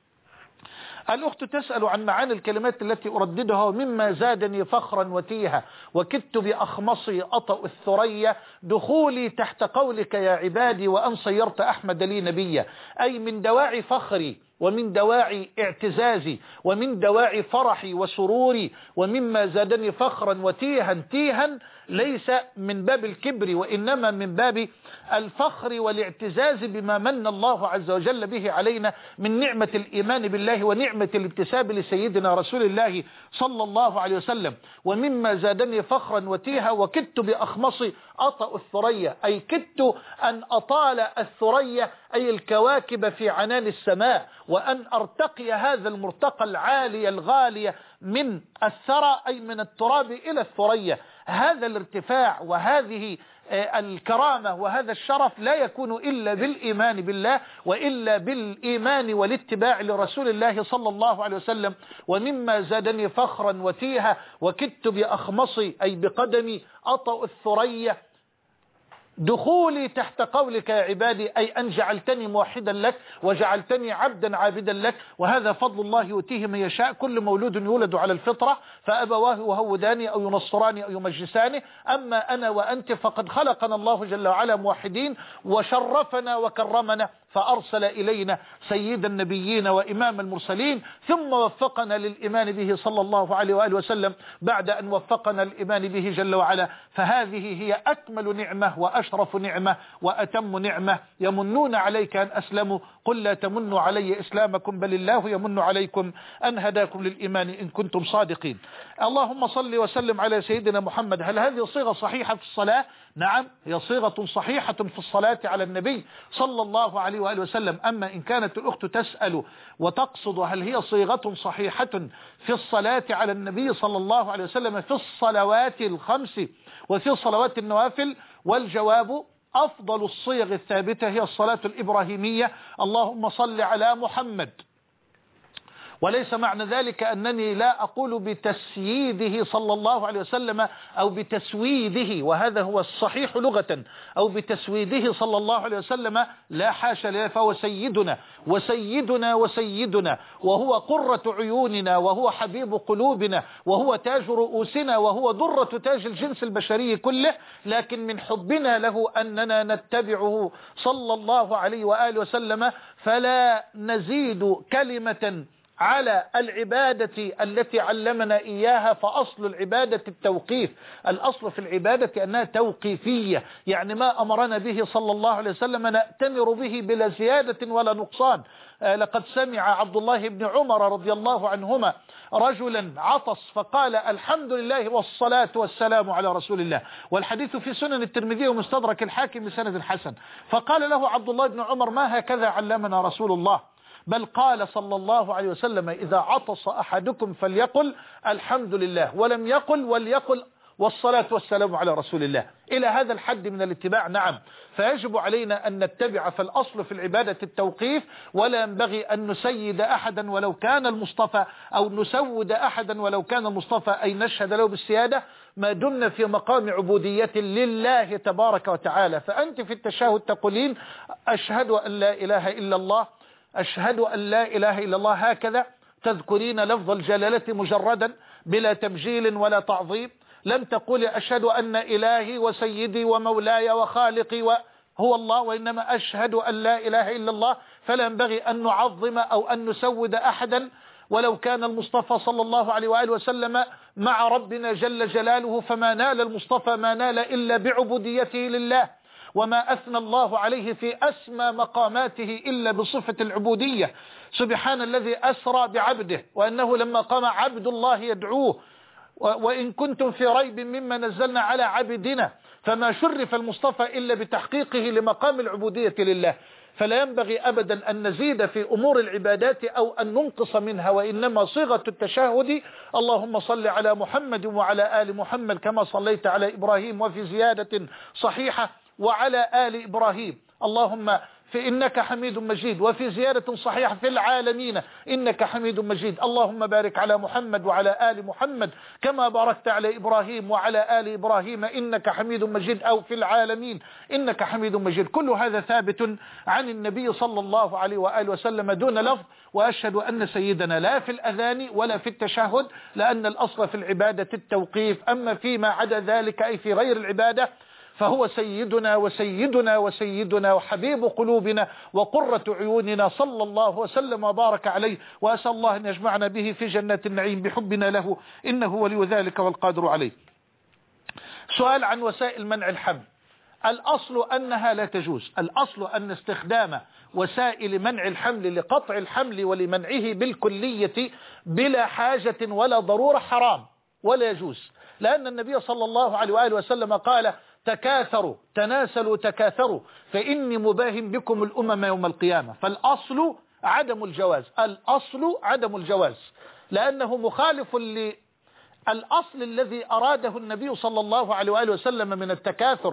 الأخت تسأل عن معاني الكلمات التي أرددها: ومما زادني فخرا وتيها وكدت بأخمصي أطأ الثريا دخولي تحت قولك يا عبادي وأن صيرت أحمد لي نبيا. أي من دواعي فخري ومن دواعي اعتزازي ومن دواعي فرحي وسروري. ومما زادني فخرا وتيها، تيها ليس من باب الكبر وإنما من باب الفخر والاعتزاز بما من الله عز وجل به علينا من نعمة الإيمان بالله ونعمة الابتساب لسيدنا رسول الله صلى الله عليه وسلم. ومما زادني فخرا وتيها وكدت بأخمصي أطأ الثريا، أي كدت أن أطال الثريا أي الكواكب في عنان السماء وأن أرتقي هذا المرتقى العالي الغالية من الثرى أي من التراب إلى الثريا. هذا الارتفاع وهذه الكرامة وهذا الشرف لا يكون إلا بالإيمان بالله وإلا بالإيمان والاتباع لرسول الله صلى الله عليه وسلم. ومما زادني فخرا وتيها وكدت بأخمصي أي بقدمي أطأ الثريا دخولي تحت قولك يا عبادي، أي أن جعلتني موحدا لك وجعلتني عبدا عابدا لك، وهذا فضل الله يؤتيه من يشاء. كل مولود يولد على الفطرة فأبواه يهوداني أو ينصراني أو يمجساني، أما أنا وأنت فقد خلقنا الله جل وعلا موحدين وشرفنا وكرمنا فأرسل إلينا سيد النبيين وإمام المرسلين، ثم وفقنا للإيمان به صلى الله عليه وآله وسلم بعد أن وفقنا للإيمان به جل وعلا. فهذه هي أكمل نعمة وأشرف نعمة وأتم نعمة. يمنون عليك أن أسلموا قل لا تمنوا علي إسلامكم بل الله يمن عليكم أن هداكم للإيمان إن كنتم صادقين. اللهم صل وسلم على سيدنا محمد. هل هذه صيغة صحيحة في الصلاة؟ نعم، هي صيغة صحيحة في الصلاة على النبي صلى الله عليه وآله وسلم. أما إن كانت الأخت تسأل وتقصد هل هي صيغة صحيحة في الصلاة على النبي صلى الله عليه وسلم في الصلوات الخمس وفي صلوات النوافل، والجواب أفضل الصيغ الثابتة هي الصلاة الإبراهيمية، اللهم صل على محمد. وليس معنى ذلك أنني لا أقول بتسييده صلى الله عليه وسلم أو بتسويده، وهذا هو الصحيح لغة، أو بتسويده صلى الله عليه وسلم، لا حاشا له، فهو سيدنا وسيدنا وسيدنا، وهو قرة عيوننا، وهو حبيب قلوبنا، وهو تاج رؤوسنا، وهو درة تاج الجنس البشري كله. لكن من حبنا له أننا نتبعه صلى الله عليه وآله وسلم، فلا نزيد كلمة على العبادة التي علمنا إياها. فأصل العبادة التوقيف، الأصل في العبادة أنها توقيفية، يعني ما أمرنا به صلى الله عليه وسلم نأتمر به بلا زيادة ولا نقصان. لقد سمع عبد الله بن عمر رضي الله عنهما رجلا عطس فقال الحمد لله والصلاة والسلام على رسول الله، والحديث في سنن الترمذي ومستدرك الحاكم بسند الحسن. فقال له عبد الله بن عمر ما هكذا علمنا رسول الله، بل قال صلى الله عليه وسلم إذا عطس أحدكم فليقل الحمد لله، ولم يقل وليقل والصلاة والسلام على رسول الله. إلى هذا الحد من الاتباع. نعم، فيجب علينا أن نتبع، فالأصل في العبادة التوقيف، ولا ينبغي أن نسيد أحدا ولو كان المصطفى، أو نسود أحدا ولو كان المصطفى، أي نشهد له بالسيادة ما دمنا في مقام عبودية لله تبارك وتعالى. فأنت في التشهد تقولين أشهد أن لا إله إلا الله، أشهد أن لا إله إلا الله، هكذا تذكرين لفظ الجلالة مجردا بلا تبجيل ولا تعظيم. لم تقولي أشهد أن إلهي وسيدي ومولاي وخالقي هو الله، وإنما أشهد أن لا إله إلا الله. فلا ينبغي أن نعظم أو أن نسود أحدا ولو كان المصطفى صلى الله عليه وآله وسلم مع ربنا جل جلاله. فما نال المصطفى ما نال إلا بعبوديته لله، وما أثنى الله عليه في أسمى مقاماته إلا بصفة العبودية. سبحان الذي أسرى بعبده، وأنه لما قام عبد الله يدعوه وإن كنتم في ريب مما نزلنا على عبدنا، فما شرف المصطفى إلا بتحقيقه لمقام العبودية لله. فلا ينبغي أبدا أن نزيد في أمور العبادات أو أن ننقص منها، وإنما صيغة التشهد اللهم صل على محمد وعلى آل محمد كما صليت على إبراهيم، وفي زيادة صحيحة وعلى آل إبراهيم اللهم فإنك حميد مجيد، وفي زيادة صحيحة في العالمين إنك حميد مجيد. اللهم بارك على محمد وعلى آل محمد كما باركت على إبراهيم وعلى آل إبراهيم إنك حميد مجيد، أو في العالمين إنك حميد مجيد. كل هذا ثابت عن النبي صلى الله عليه وآله وسلم دون لفظ. وأشهد أن سيدنا لا في الأذان ولا في التشهد، لأن الأصل في العبادة التوقيف. أما فيما عدا ذلك أي في غير العبادة فهو سيدنا وسيدنا وسيدنا وحبيب قلوبنا وقرة عيوننا صلى الله وسلم وبارك عليه. وأسأل الله أن يجمعنا به في جنات النعيم بحبنا له إنه ولي ذلك والقادر عليه. سؤال عن وسائل منع الحمل. الأصل أنها لا تجوز، الأصل أن استخدام وسائل منع الحمل لقطع الحمل ولمنعه بالكلية بلا حاجة ولا ضرورة حرام ولا يجوز، لأن النبي صلى الله عليه وآله وسلم قال تكاثروا تناسلوا تكاثروا فإني مباهم بكم الأمم يوم القيامة. فالأصل عدم الجواز، الأصل عدم الجواز، لأنه مخالف للأصل الذي أراده النبي صلى الله عليه وآله وسلم من التكاثر.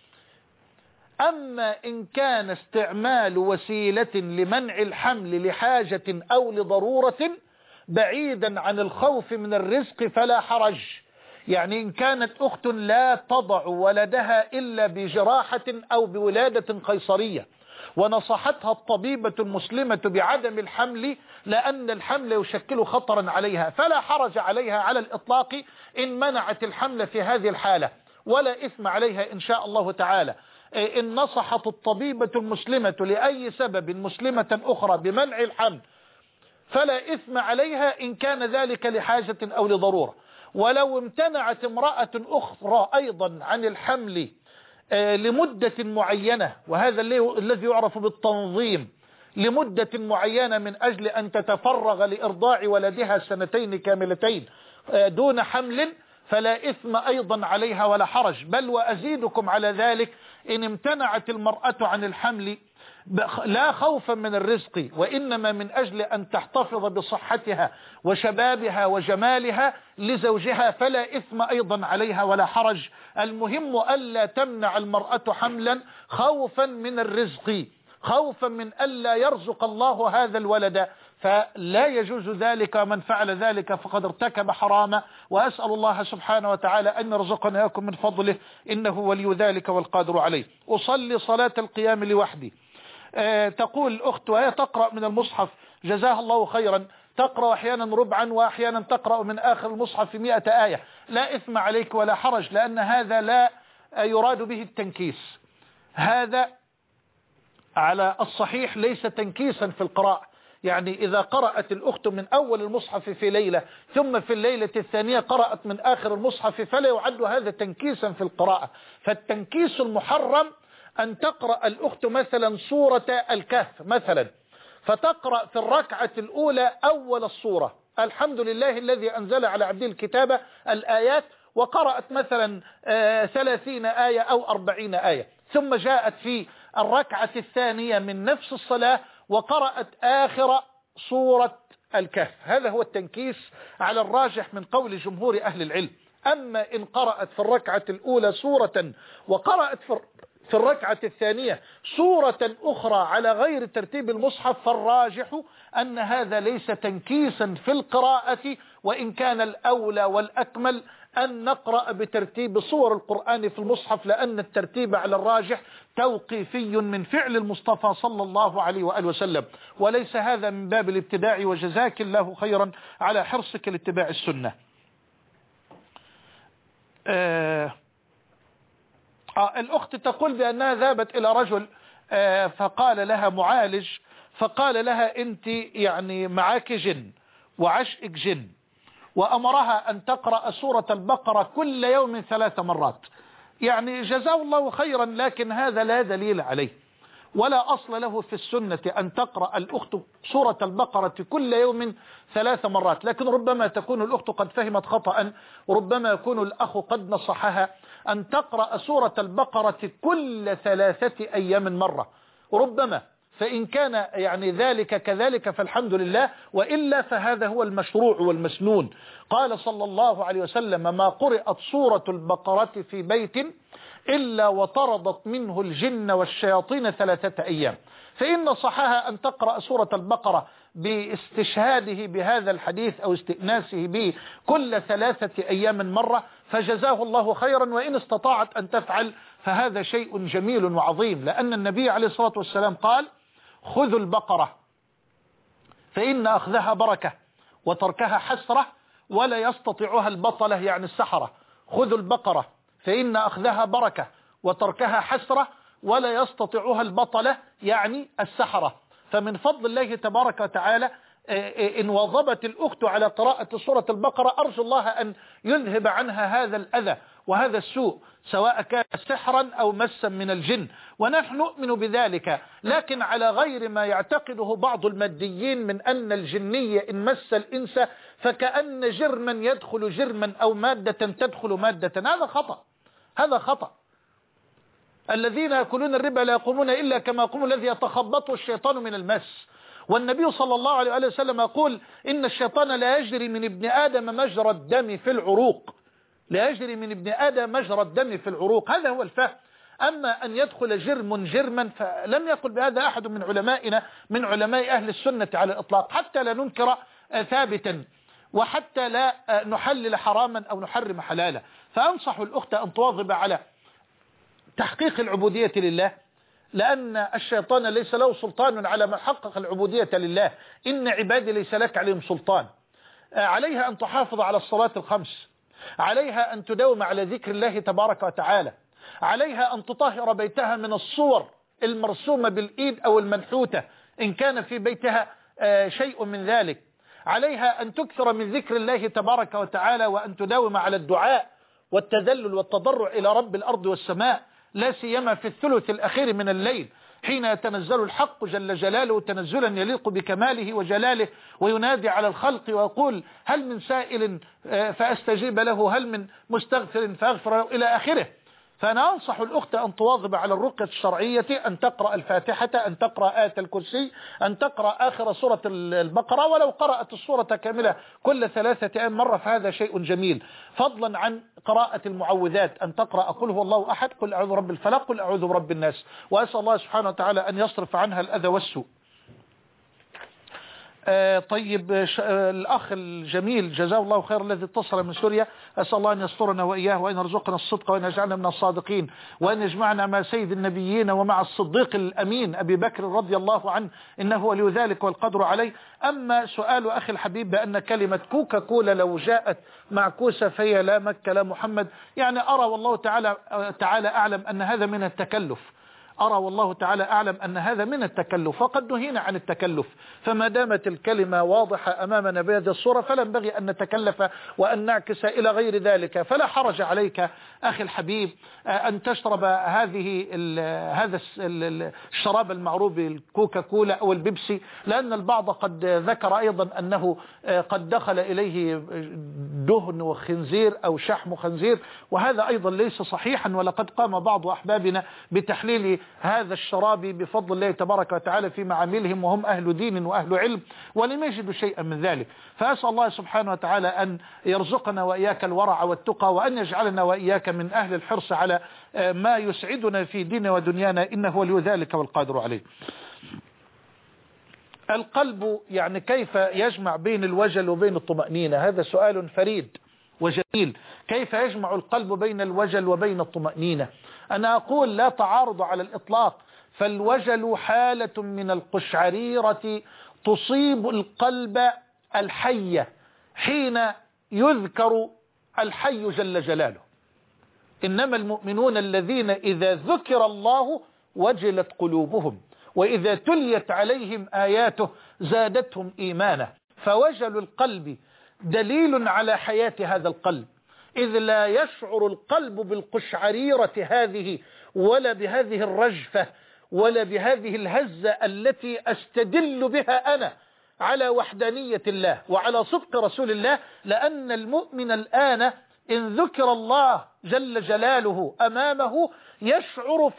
أما إن كان استعمال وسيلة لمنع الحمل لحاجة أو لضرورة بعيدا عن الخوف من الرزق فلا حرج. يعني إن كانت أخت لا تضع ولدها إلا بجراحة أو بولادة قيصرية ونصحتها الطبيبة المسلمة بعدم الحمل لأن الحمل يشكل خطرا عليها، فلا حرج عليها على الإطلاق إن منعت الحمل في هذه الحالة، ولا إثم عليها إن شاء الله تعالى. إن نصحت الطبيبة المسلمة لأي سبب مسلمة أخرى بمنع الحمل فلا إثم عليها إن كان ذلك لحاجة أو لضرورة. ولو امتنعت امرأة أخرى أيضا عن الحمل لمدة معينة، وهذا الذي يعرف بالتنظيم، لمدة معينة من أجل أن تتفرغ لإرضاع ولدها 2 كاملتين دون حمل، فلا إثم أيضا عليها ولا حرج. بل وأزيدكم على ذلك إن امتنعت المرأة عن الحمل لا خوفا من الرزق وإنما من أجل أن تحتفظ بصحتها وشبابها وجمالها لزوجها فلا إثم أيضا عليها ولا حرج. المهم ألا تمنع المرأة حملا خوفا من الرزق، خوفا من ألا يرزق الله هذا الولد، فلا يجوز ذلك. من فعل ذلك فقد ارتكب حراما، وأسأل الله سبحانه وتعالى أن يرزقنا إياكم من فضله إنه ولي ذلك والقادر عليه. أصلي صلاة القيام لوحدي. تقول الأخت وهي تقرأ من المصحف جزاها الله خيرا، تقرأ أحيانا ربعا وأحيانا تقرأ من آخر المصحف 100 آية، لا إثم عليك ولا حرج، لأن هذا لا يراد به التنكيس، هذا على الصحيح ليس تنكيسا في القراءة. يعني إذا قرأت الأخت من أول المصحف في ليلة ثم في الليلة الثانية قرأت من آخر المصحف فلا يعد هذا تنكيسا في القراءة. فالتنكيس المحرم أن تقرأ الأخت مثلا سورة الكهف مثلا، فتقرأ في الركعة الأولى أول السورة الحمد لله الذي أنزل على عبده الكتاب الآيات، وقرأت مثلا 30 آية أو 40 آية، ثم جاءت في الركعة الثانية من نفس الصلاة وقرأت آخر سورة الكهف. هذا هو التنكيس على الراجح من قول جمهور أهل العلم. أما إن قرأت في الركعة الأولى سورة وقرأت في الركعة الثانية سورة أخرى على غير ترتيب المصحف فالراجح أن هذا ليس تنكيسا في القراءة، وإن كان الأولى والأكمل أن نقرأ بترتيب صور القرآن في المصحف، لأن الترتيب على الراجح توقيفي من فعل المصطفى صلى الله عليه وآله وسلم، وليس هذا من باب الابتداع. وجزاك الله خيرا على حرصك لاتباع السنة. الأخت تقول بأنها ذهبت إلى رجل فقال لها معالج، فقال لها أنت يعني معاك جن وعشقك جن، وأمرها أن تقرأ سورة البقرة كل يوم 3 مرات. يعني جزاه الله خيرا، لكن هذا لا دليل عليه ولا أصل له في السنة أن تقرأ الأخت سورة البقرة كل يوم 3 مرات. لكن ربما تكون الأخت قد فهمت خطأ، وربما يكون الأخ قد نصحها أن تقرأ سورة البقرة كل 3 أيام مرة، ربما، فإن كان يعني ذلك كذلك فالحمد لله، وإلا فهذا هو المشروع والمسنون. قال صلى الله عليه وسلم: ما قرأت سورة البقرة في بيت إلا وطردت منه الجن والشياطين 3 أيام. فإن نصحها أن تقرأ سورة البقرة باستشهاده بهذا الحديث أو استئناسه به كل 3 أيام مرة فجزاه الله خيرا، وإن استطاعت أن تفعل فهذا شيء جميل وعظيم، لأن النبي عليه الصلاة والسلام قال: خذوا البقرة فإن أخذها بركة وتركها حسرة ولا يستطيعها البطلة، يعني السحرة. خذوا البقرة فإن أخذها بركة وتركها حسرة ولا يستطيعها البطلة، يعني السحرة. فمن فضل الله تبارك وتعالى إن واظبت الأخت على قراءة سورة البقرة أرجو الله أن يذهب عنها هذا الأذى وهذا السوء، سواء كان سحرا أو مسا من الجن، ونحن نؤمن بذلك، لكن على غير ما يعتقده بعض الماديين من أن الجنية إن مس الإنس فكأن جرما يدخل جرما أو مادة تدخل مادة. هذا خطأ، هذا خطأ. الذين يأكلون الربا لا يقومون إلا كما يقوم الذي يتخبطه الشيطان من المس. والنبي صلى الله عليه وسلم يقول إن الشيطان لا يجري من ابن آدم مجرى الدم في العروق، لا يجري من ابن آدم مجرى الدم في العروق. هذا هو الفهم. أما أن يدخل جرم جرما فلم يقل بهذا أحد من علمائنا من علماء أهل السنة على الإطلاق، حتى لا ننكر ثابتا وحتى لا نحلل حراما أو نحرم حلالا. فأنصح الأخت أن تواظب على تحقيق العبودية لله، لأن الشيطان ليس له سلطان على من حقق العبودية لله. إن عبادي ليس لك عليهم سلطان. عليها أن تحافظ على الصلاة الخمس، عليها أن تداوم على ذكر الله تبارك وتعالى، عليها أن تطهر بيتها من الصور المرسومة بالإيد أو المنحوتة إن كان في بيتها شيء من ذلك، عليها أن تكثر من ذكر الله تبارك وتعالى، وأن تداوم على الدعاء والتذلل والتضرع إلى رب الأرض والسماء، لا سيما في الثلث الأخير من الليل حين يتنزل الحق جل جلاله تنزلا يليق بكماله وجلاله، وينادي على الخلق ويقول هل من سائل فأستجيب له، هل من مستغفر فأغفر له، إلى آخره. فأنا أنصح الأخت أن تواظب على الرقية الشرعية، أن تقرأ الفاتحة، أن تقرأ آية الكرسي، أن تقرأ آخر سورة البقرة، ولو قرأت السورة كاملة كل 3 مرة فهذا شيء جميل، فضلا عن قراءة المعوذات، أن تقرأ قل هو الله أحد، قل أعوذ برب الفلق، قل أعوذ برب الناس، وأسأل الله سبحانه وتعالى أن يصرف عنها الأذى والسوء. طيب الأخ الجميل جزاه الله خير الذي اتصل من سوريا، أسأل الله أن يسترنا وإياه، وأن يرزقنا الصدق، وأن يجعلنا من الصادقين، وأن يجمعنا مع سيد النبيين ومع الصديق الأمين أبي بكر رضي الله عنه، إنه ولي ذلك والقدر عليه. أما سؤال أخي الحبيب بأن كلمة كوكا كولا لو جاءت معكوسة فهي لا مكة لا محمد، يعني أرى والله تعالى أعلم أن هذا من التكلف، أرى والله تعالى أعلم أن هذا من التكلف، وقد نهينا عن التكلف، فما دامت الكلمة واضحة أمامنا بهذه الصورة فلا ينبغي أن نتكلف وأن نعكس إلى غير ذلك. فلا حرج عليك أخي الحبيب أن تشرب هذا الشراب المعروف بالكوكا كولا أو البيبسي، لأن البعض قد ذكر أيضا أنه قد دخل إليه دهن وخنزير أو شحم خنزير، وهذا أيضا ليس صحيحا، ولقد قام بعض أحبابنا بتحليل هذا الشراب بفضل الله تبارك وتعالى في معاملهم، وهم أهل دين وأهل علم ولم يجدوا شيئا من ذلك. فأسأل الله سبحانه وتعالى أن يرزقنا وإياك الورع والتقى، وأن يجعلنا وإياك من أهل الحرص على ما يسعدنا في ديننا ودنيانا، إنه ولي ذلك والقادر عليه. القلب يعني كيف يجمع بين الوجل وبين الطمأنينة؟ هذا سؤال فريد وجميل. كيف يجمع القلب بين الوجل وبين الطمأنينة؟ أنا أقول لا تعارض على الإطلاق، فالوجل حالة من القشعريرة تصيب القلب الحية حين يذكر الحي جل جلاله. إنما المؤمنون الذين إذا ذكر الله وجلت قلوبهم وإذا تليت عليهم آياته زادتهم إيمانا. فوجل القلب دليل على حياة هذا القلب، إذ لا يشعر القلب بالقشعريرة هذه ولا بهذه الرجفة ولا بهذه الهزة التي أستدل بها أنا على وحدانية الله وعلى صدق رسول الله، لأن المؤمن الآن إن ذكر الله جل جلاله أمامه يشعر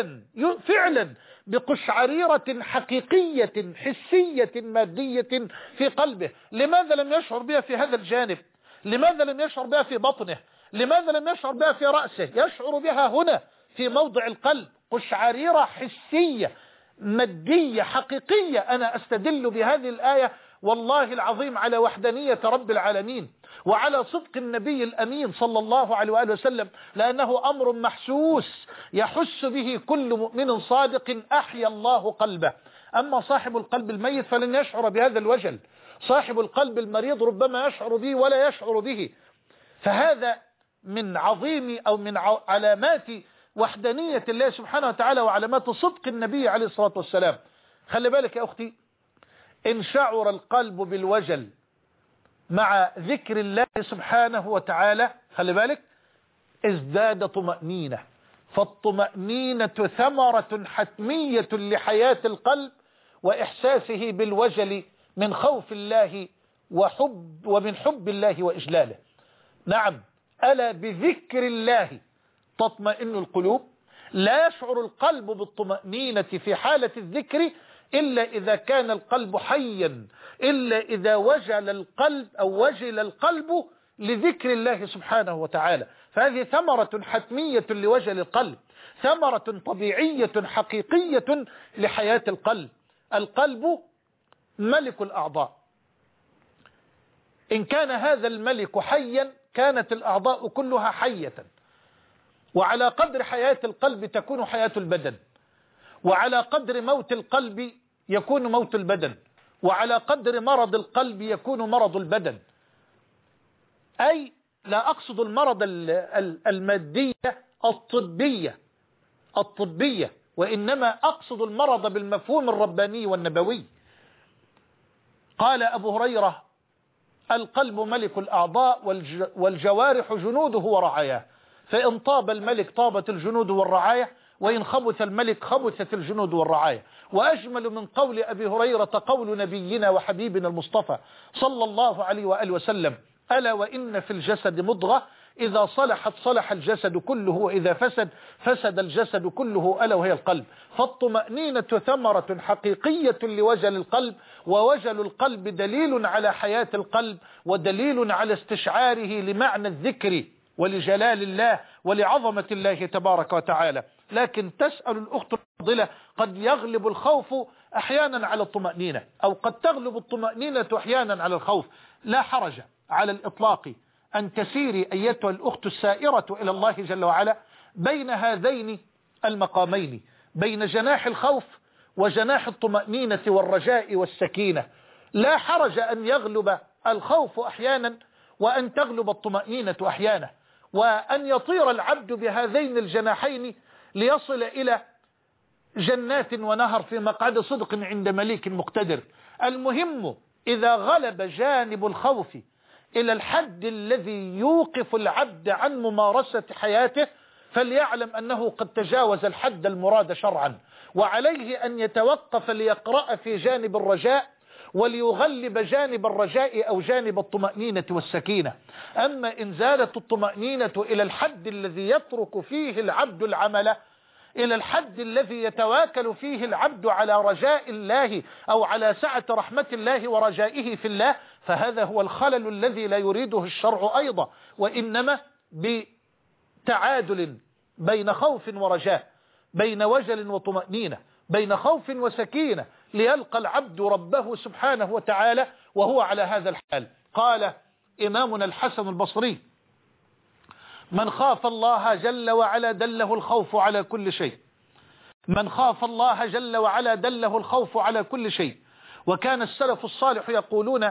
فعلا بقشعريرة حقيقية حسية مادية في قلبه. لماذا لم يشعر بها في هذا الجانب؟ لماذا لم يشعر بها في بطنه؟ لماذا لم يشعر بها في رأسه؟ يشعر بها هنا في موضع القلب، قشعريرة حسية مادية حقيقية. أنا أستدل بهذه الآية والله العظيم على وحدانية رب العالمين وعلى صدق النبي الأمين صلى الله عليه وآله وسلم، لأنه أمر محسوس يحس به كل مؤمن صادق أحيا الله قلبه. أما صاحب القلب الميت فلن يشعر بهذا الوجل، صاحب القلب المريض ربما يشعر به ولا يشعر به. فهذا من عظيم أو من علامات وحدانية الله سبحانه وتعالى وعلامات صدق النبي عليه الصلاة والسلام. خلي بالك يا أختي، إن شعر القلب بالوجل مع ذكر الله سبحانه وتعالى خلي بالك ازداد طمأنينة، فالطمأنينة ثمرة حتمية لحياة القلب وإحساسه بالوجل من خوف الله ومن حب الله وإجلاله. نعم، ألا بذكر الله تطمئن القلوب. لا يشعر القلب بالطمأنينة في حالة الذكر إلا إذا كان القلب حيا، إلا إذا وجل القلب لذكر الله سبحانه وتعالى. فهذه ثمرة حتمية لوجل القلب، ثمرة طبيعية حقيقية لحياة القلب. القلب ملك الأعضاء، إن كان هذا الملك حيا كانت الأعضاء كلها حية، وعلى قدر حياة القلب تكون حياة البدن، وعلى قدر موت القلب يكون موت البدن، وعلى قدر مرض القلب يكون مرض البدن. أي لا أقصد المرض المادية الطبية، وإنما أقصد المرض بالمفهوم الرباني والنبوي. قال أبو هريرة: القلب ملك الأعضاء والجوارح جنوده ورعاياه، فإن طاب الملك طابت الجنود والرعاية، وإن خبث الملك خبثت الجنود والرعاية. وأجمل من قول أبي هريرة قول نبينا وحبيبنا المصطفى صلى الله عليه وآله وسلم: ألا وإن في الجسد مضغة إذا صلحت صلح الجسد كله، وإذا فسد الجسد كله، ألا وهي القلب. فالطمأنينة ثمرة حقيقية لوجل القلب، ووجل القلب دليل على حياة القلب، ودليل على استشعاره لمعنى الذكر ولجلال الله ولعظمة الله تبارك وتعالى. لكن تسأل الأخت الفاضلة: قد يغلب الخوف أحيانا على الطمأنينة، أو قد تغلب الطمأنينة أحيانا على الخوف. لا حرج على الإطلاق أن تسيري أيتها الأخت السائرة إلى الله جل وعلا بين هذين المقامين، بين جناح الخوف وجناح الطمأنينة والرجاء والسكينة. لا حرج أن يغلب الخوف أحيانا وأن تغلب الطمأنينة أحيانا، وأن يطير العبد بهذين الجناحين ليصل إلى جنات ونهر في مقعد صدق عند مليك مقتدر. المهم إذا غلب جانب الخوف إلى الحد الذي يوقف العبد عن ممارسة حياته، فليعلم أنه قد تجاوز الحد المراد شرعا، وعليه أن يتوقف ليقرأ في جانب الرجاء وليغلب جانب الرجاء أو جانب الطمأنينة والسكينة. أما إن زالت الطمأنينة إلى الحد الذي يترك فيه العبد العمل، إلى الحد الذي يتواكل فيه العبد على رجاء الله أو على سعة رحمة الله ورجائه في الله، فهذا هو الخلل الذي لا يريده الشرع أيضا، وإنما بتعادل بين خوف ورجاء، بين وجل وطمأنينة، بين خوف وسكينة، ليلقى العبد ربه سبحانه وتعالى وهو على هذا الحال. قال إمامنا الحسن البصري: من خاف الله جل وعلا دله الخوف على كل شيء، من خاف الله جل وعلا دله الخوف على كل شيء. وكان السلف الصالح يقولون: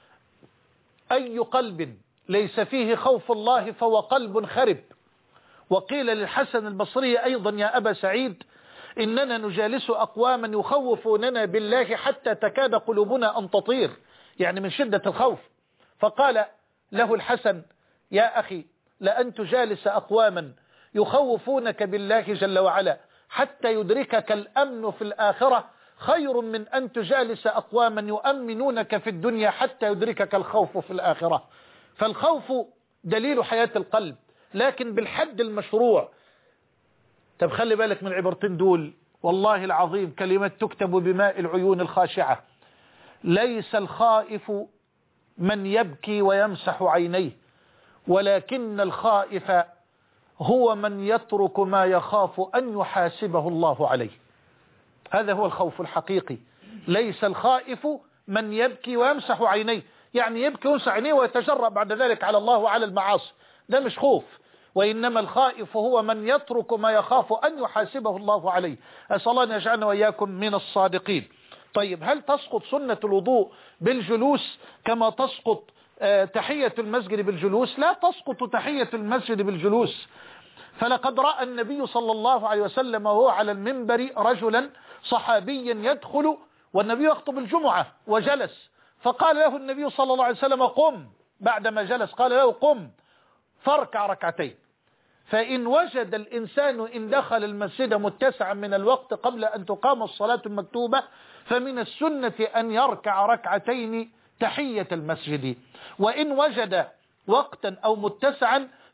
أي قلب ليس فيه خوف الله فهو قلب خرب. وقيل للحسن البصري أيضا: يا أبا سعيد، إننا نجالس أقواما يخوفوننا بالله حتى تكاد قلوبنا أن تطير، يعني من شدة الخوف. فقال له الحسن: يا أخي، لأن تجالس أقواما يخوفونك بالله جل وعلا حتى يدركك الأمن في الآخرة خير من أن تجالس أقواما يؤمنونك في الدنيا حتى يدركك الخوف في الآخرة. فالخوف دليل حياة القلب، لكن بالحد المشروع. طب خلي بالك من العبرتين دول، والله العظيم كلمة تكتب بماء العيون الخاشعة: ليس الخائف من يبكي ويمسح عينيه، ولكن الخائف هو من يترك ما يخاف أن يحاسبه الله عليه. هذا هو الخوف الحقيقي. ليس الخائف من يبكي ويمسح عينيه، يعني يبكي ويمسح عينيه ويتجرأ بعد ذلك على الله وعلى المعاصي، ده مش خوف. وإنما الخائف هو من يترك ما يخاف أن يحاسبه الله عليه. أسأل الله أن يجعلنا وإياكم من الصادقين. طيب، هل تسقط سنة الوضوء بالجلوس كما تسقط تحية المسجد بالجلوس؟ لا تسقط تحية المسجد بالجلوس. فلقد رأى النبي صلى الله عليه وسلم وهو على المنبر رجلا صحابيا يدخل والنبي يخطب الجمعة وجلس، فقال له النبي صلى الله عليه وسلم: قم. بعدما جلس قال له: قم فاركع ركعتين. فإن وجد الإنسان إن دخل المسجد متسعا من الوقت قبل أن تقام الصلاة المكتوبة، فمن السنة أن يركع ركعتين تحية المسجد. وإن وجد وقتا أو متسعا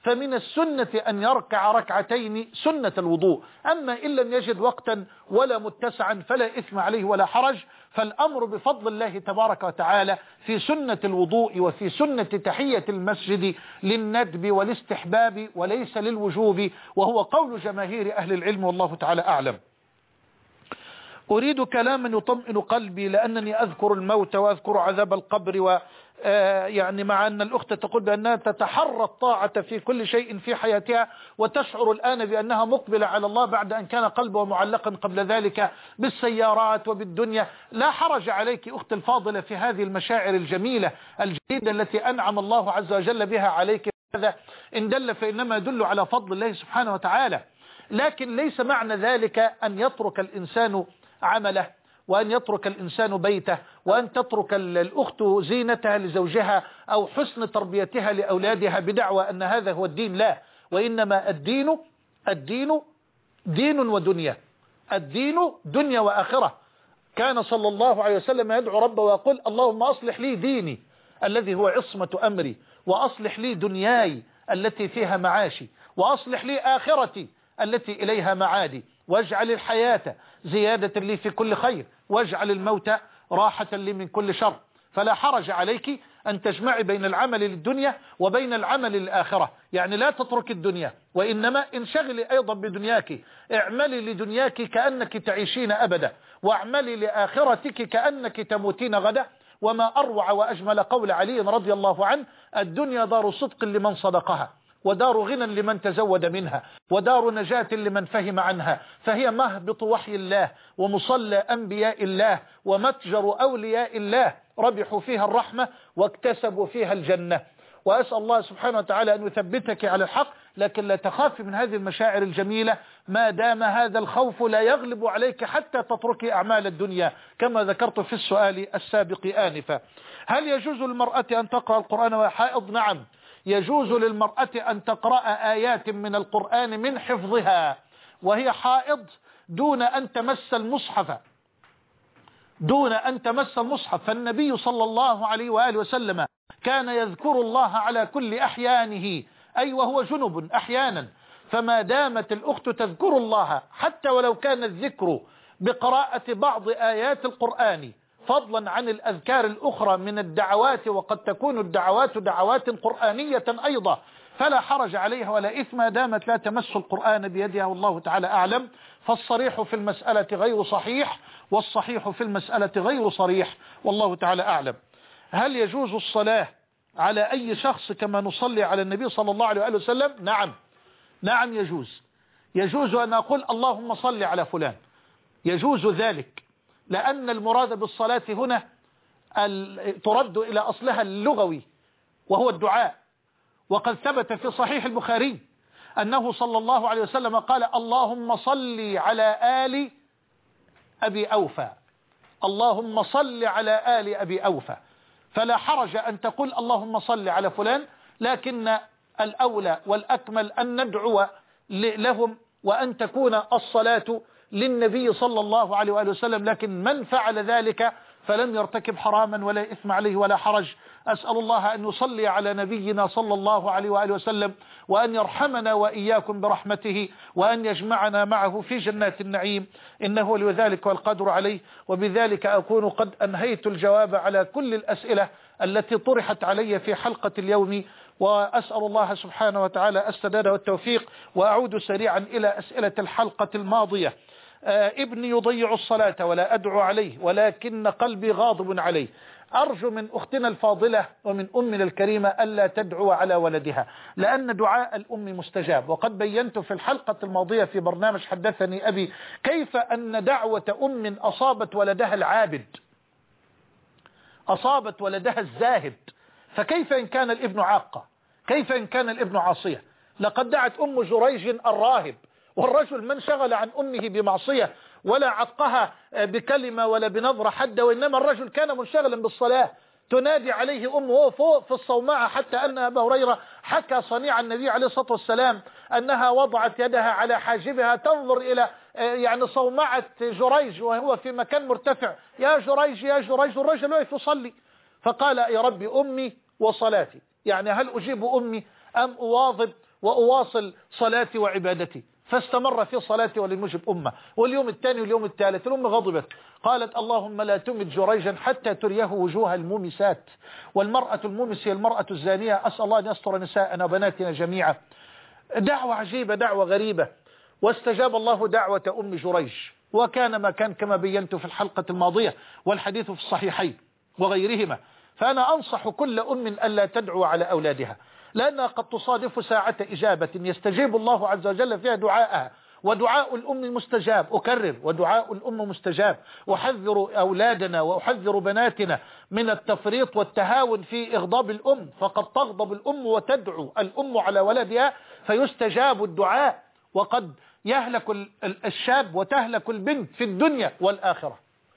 فمن السنة أن يركع ركعتين سنة الوضوء. أما إن لم يجد وقتا ولا متسعا فلا إثم عليه ولا حرج، فالأمر بفضل الله تبارك وتعالى في سنة الوضوء وفي سنة تحية المسجد للندب والاستحباب وليس للوجوب، وهو قول جماهير أهل العلم والله تعالى أعلم. أريد كلاما يطمئن قلبي لأنني أذكر الموت وأذكر عذاب القبر، يعني مع أن الأخت تقول بأنها تتحرى الطاعة في كل شيء في حياتها وتشعر الآن بأنها مقبلة على الله بعد أن كان قلبها معلقا قبل ذلك بالسيارات وبالدنيا. لا حرج عليك أخت الفاضلة في هذه المشاعر الجميلة الجديدة التي أنعم الله عز وجل بها عليك. هذا إن دل فإنما يدل على فضل الله سبحانه وتعالى، لكن ليس معنى ذلك أن يترك الإنسان عمله وأن يترك الإنسان بيته وأن تترك الأخت زينتها لزوجها أو حسن تربيتها لأولادها بدعوى أن هذا هو الدين. لا، وإنما الدين دين ودنيا، الدين دنيا وآخرة. كان صلى الله عليه وسلم يدعو ربه ويقول اللهم أصلح لي ديني الذي هو عصمة أمري، وأصلح لي دنياي التي فيها معاشي، وأصلح لي آخرتي التي إليها معادي، واجعل الحياة زيادة لي في كل خير، واجعل الموت راحة لي من كل شر. فلا حرج عليك أن تجمعي بين العمل للدنيا وبين العمل للآخرة، يعني لا تترك الدنيا وإنما انشغلي أيضا بدنياك. اعملي لدنياك كأنك تعيشين أبدا، واعملي لآخرتك كأنك تموتين غدا. وما أروع وأجمل قول علي رضي الله عنه: الدنيا دار صدق لمن صدقها، ودار غنى لمن تزود منها، ودار نجاة لمن فهم عنها، فهي مهبط وحي الله ومصلى أنبياء الله ومتجر أولياء الله، ربحوا فيها الرحمة واكتسبوا فيها الجنة. وأسأل الله سبحانه وتعالى أن يثبتك على الحق، لكن لا تخافي من هذه المشاعر الجميلة ما دام هذا الخوف لا يغلب عليك حتى تتركي أعمال الدنيا كما ذكرت في السؤال السابق آنفا. هل يجوز للمرأة أن تقرأ القرآن وهي حائض؟ نعم، يجوز للمرأة أن تقرأ آيات من القرآن من حفظها وهي حائض دون أن تمس المصحف، فالنبي صلى الله عليه وآله وسلم كان يذكر الله على كل أحيانه، أي وهو جنب أحيانا. فما دامت الأخت تذكر الله حتى ولو كان الذكر بقراءة بعض آيات القرآن فضلا عن الأذكار الأخرى من الدعوات، وقد تكون الدعوات دعوات قرآنية أيضا، فلا حرج عليها ولا إثم دامت لا تمس القرآن بيدها، والله تعالى أعلم. فالصريح في المسألة غير صحيح، والصحيح في المسألة غير صريح، والله تعالى أعلم. هل يجوز الصلاة على أي شخص كما نصلي على النبي صلى الله عليه وسلم؟ نعم يجوز أن أقول اللهم صل على فلان، يجوز ذلك، لأن المراد بالصلاة هنا ترد إلى أصلها اللغوي وهو الدعاء. وقد ثبت في صحيح البخاري أنه صلى الله عليه وسلم قال اللهم صل على آل أبي أوفى، اللهم صل على آل أبي أوفى. فلا حرج أن تقول اللهم صل على فلان، لكن الأولى والأكمل أن ندعو لهم وأن تكون الصلاة للنبي صلى الله عليه وآله وسلم. لكن من فعل ذلك فلم يرتكب حراما ولا إثم عليه ولا حرج. أسأل الله أن يصلي على نبينا صلى الله عليه وآله وسلم، وأن يرحمنا وإياكم برحمته، وأن يجمعنا معه في جنات النعيم، إنه لذلك والقدر عليه. وبذلك أكون قد أنهيت الجواب على كل الأسئلة التي طرحت علي في حلقة اليوم، وأسأل الله سبحانه وتعالى السداد والتوفيق. وأعود سريعا إلى أسئلة الحلقة الماضية. ابني يضيع الصلاة ولا أدعو عليه ولكن قلبي غاضب عليه. أرجو من أختنا الفاضلة ومن أمنا الكريمة ألا تدعو على ولدها، لأن دعاء الأم مستجاب. وقد بينت في الحلقة الماضية في برنامج حدثني أبي كيف أن دعوة أم أصابت ولدها العابد، أصابت ولدها الزاهد، فكيف إن كان الابن عاقة؟ كيف إن كان الابن عاصية؟ لقد دعت أم جريج الراهب، والرجل من شغل عن أمه بمعصية ولا عقها بكلمة ولا بنظرة حدة، وإنما الرجل كان منشغلا بالصلاة. تنادي عليه أمه فوق في الصومعة، حتى أن أبا هريرة حكى صنيع النبي عليه الصلاة والسلام أنها وضعت يدها على حاجبها تنظر إلى يعني صومعة جريج وهو في مكان مرتفع. يا جريج يا جريج، الرجل واقف يصلي، فقال يا ربي أمي وصلاتي، يعني هل أجيب أمي أم أواظب وأواصل صلاتي وعبادتي. فاستمر في صلاتي وللمجب أمة. واليوم الثاني واليوم الثالث الأم غضبت، قالت اللهم لا تمت جريجا حتى تريه وجوه المومسات، والمرأة المومس هي المرأة الزانية. أسأل الله أن يستر نساءنا وبناتنا جميعا. دعوة عجيبة، دعوة غريبة. واستجاب الله دعوة أم جريج، وكان ما كان كما بينت في الحلقة الماضية، والحديث في الصحيحين وغيرهما. فأنا أنصح كل أم ألا تدعو على أولادها، لأنها قد تصادف ساعة إجابة يستجيب الله عز وجل فيها دعاءها، ودعاء الأم مستجاب. أكرر، ودعاء الأم مستجاب. أحذر أولادنا وأحذر بناتنا من التفريط والتهاون في إغضاب الأم، فقد تغضب الأم وتدعو الأم على ولدها فيستجاب الدعاء، وقد يهلك الشاب وتهلك البنت في الدنيا والآخرة.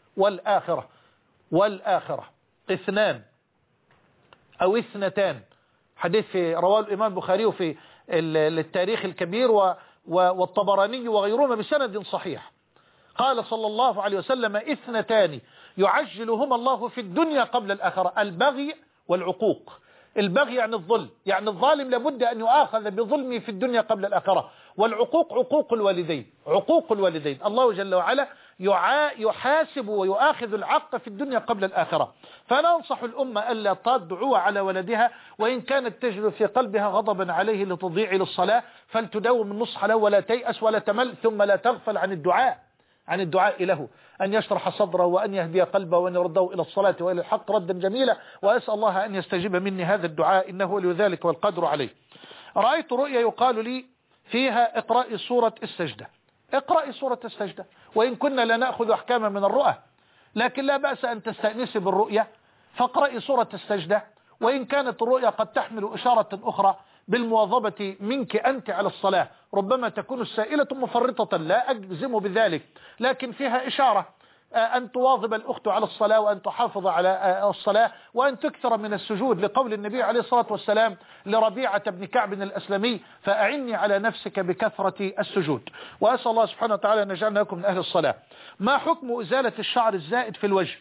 والآخرة اثنان أو اثنتان، حديث رواه الإمام البخاري في التاريخ الكبير والطبراني وغيرهما بسند صحيح. قال صلى الله عليه وسلم اثنتان يعجلهما الله في الدنيا قبل الآخرة: البغي والعقوق. البغي يعني الظلم، يعني الظالم لابد أن يؤاخذ بظلمه في الدنيا قبل الآخرة. والعقوق عقوق الوالدين، عقوق الوالدين. الله جل وعلا يحاسب ويؤاخذ العق في الدنيا قبل الآخرة. فأنا أنصح الأمة ألا تدعو على ولدها، وإن كانت تجد في قلبها غضبا عليه لتضيع للصلاة فلتداوم النصح له ولا تيأس ولا تمل، ثم لا تغفل عن الدعاء له، أن يشرح صدره وأن يهدي قلبه وأن يرده إلى الصلاة وإلى الحق ردا جميلا. وأسأل الله أن يستجيب مني هذا الدعاء، إنه ولي ذلك والقدر عليه. رأيت رؤيا يقال لي فيها اقرأي سورة السجدة. اقرأي سورة السجدة، وإن كنا لا نأخذ أحكاما من الرؤى، لكن لا بأس أن تستأنسي بالرؤيا، فاقرأي سورة السجدة. وإن كانت الرؤيا قد تحمل إشارة أخرى بالمواظبة منك أنت على الصلاة، ربما تكون السائلة مفرطة، لا أجزم بذلك، لكن فيها إشارة أن تواظب الأخت على الصلاة، وأن تحافظ على الصلاة، وأن تكثر من السجود، لقول النبي عليه الصلاة والسلام لربيعة بن كعب الأسلمي: فأعني على نفسك بكثرة السجود. وأسأل الله سبحانه وتعالى أن يجعلنا لكم من أهل الصلاة. ما حكم إزالة الشعر الزائد في الوجه؟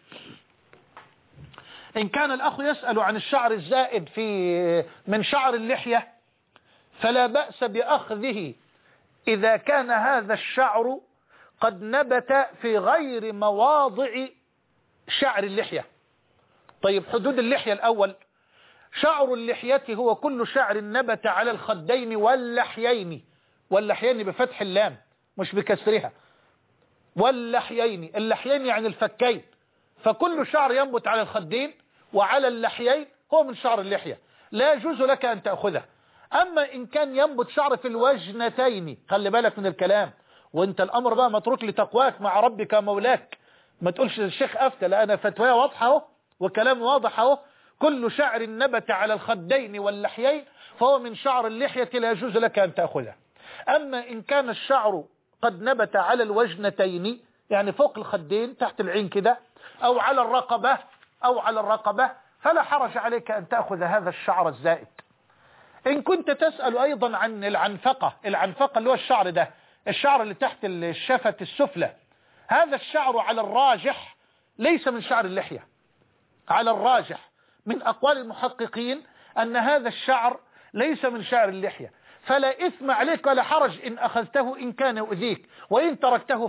إن كان الأخ يسأل عن الشعر الزائد من شعر اللحية فلا بأس بأخذه إذا كان هذا الشعر قد نبت في غير مواضع شعر اللحية. طيب، حدود اللحية الأول: شعر اللحية هو كل شعر نبت على الخدين واللحيين بفتح اللام مش بكسرها، واللحيين. اللحيين يعني الفكين، فكل شعر ينبت على الخدين وعلى اللحيين هو من شعر اللحية، لا يجوز لك أن تأخذه. أما إن كان ينبت شعر في الوجنتين، خلي بالك من الكلام، وانت الأمر بقى متروك لتقواك مع ربك مولاك، ما تقولش الشيخ أفتى، لا، أنا فتوى واضحة وكلام واضح. كل شعر نبت على الخدين واللحيين فهو من شعر اللحية، لا يجوز لك أن تأخذه. أما إن كان الشعر قد نبت على الوجنتين، يعني فوق الخدين تحت العين كده، أو على الرقبة فلا حرج عليك أن تأخذ هذا الشعر الزائد. إن كنت تسأل أيضا عن العنفقة اللي هو الشعر ده، الشعر اللي تحت الشفة السفلى، هذا الشعر على الراجح ليس من شعر اللحية. على الراجح من أقوال المحققين أن هذا الشعر ليس من شعر اللحية، فلا إثم عليك ولا حرج إن أخذته إن كان يؤذيك، وإن تركته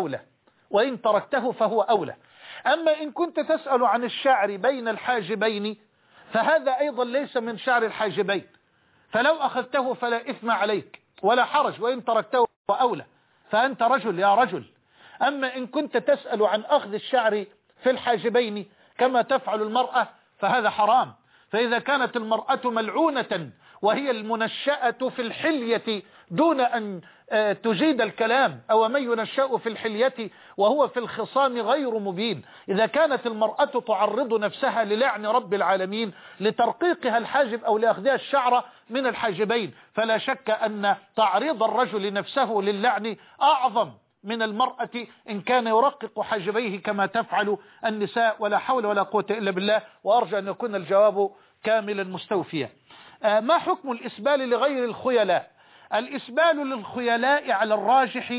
فهو أولى. أما إن كنت تسأل عن الشعر بين الحاجبين فهذا أيضا ليس من شعر الحاجبين، فلو أخذته فلا إثم عليك ولا حرج، وإن تركته فهو أولى، فأنت رجل يا رجل. أما إن كنت تسأل عن أخذ الشعر في الحاجبين كما تفعل المرأة فهذا حرام. فإذا كانت المرأة ملعونة وهي المنشأة في الحلية دون أن تجيد الكلام، أو من ينشأ في الحلية وهو في الخصام غير مبين، إذا كانت المرأة تعرض نفسها للعن رب العالمين لترقيقها الحاجب أو لأخذها الشعر من الحاجبين، فلا شك أن تعريض الرجل نفسه للعن أعظم من المرأة إن كان يرقق حاجبيه كما تفعل النساء. ولا حول ولا قوة إلا بالله. وأرجو أن يكون الجواب كاملا مستوفيا. ما حكم الإسبال لغير الخيلاء؟ الإسبال للخيلاء على الراجح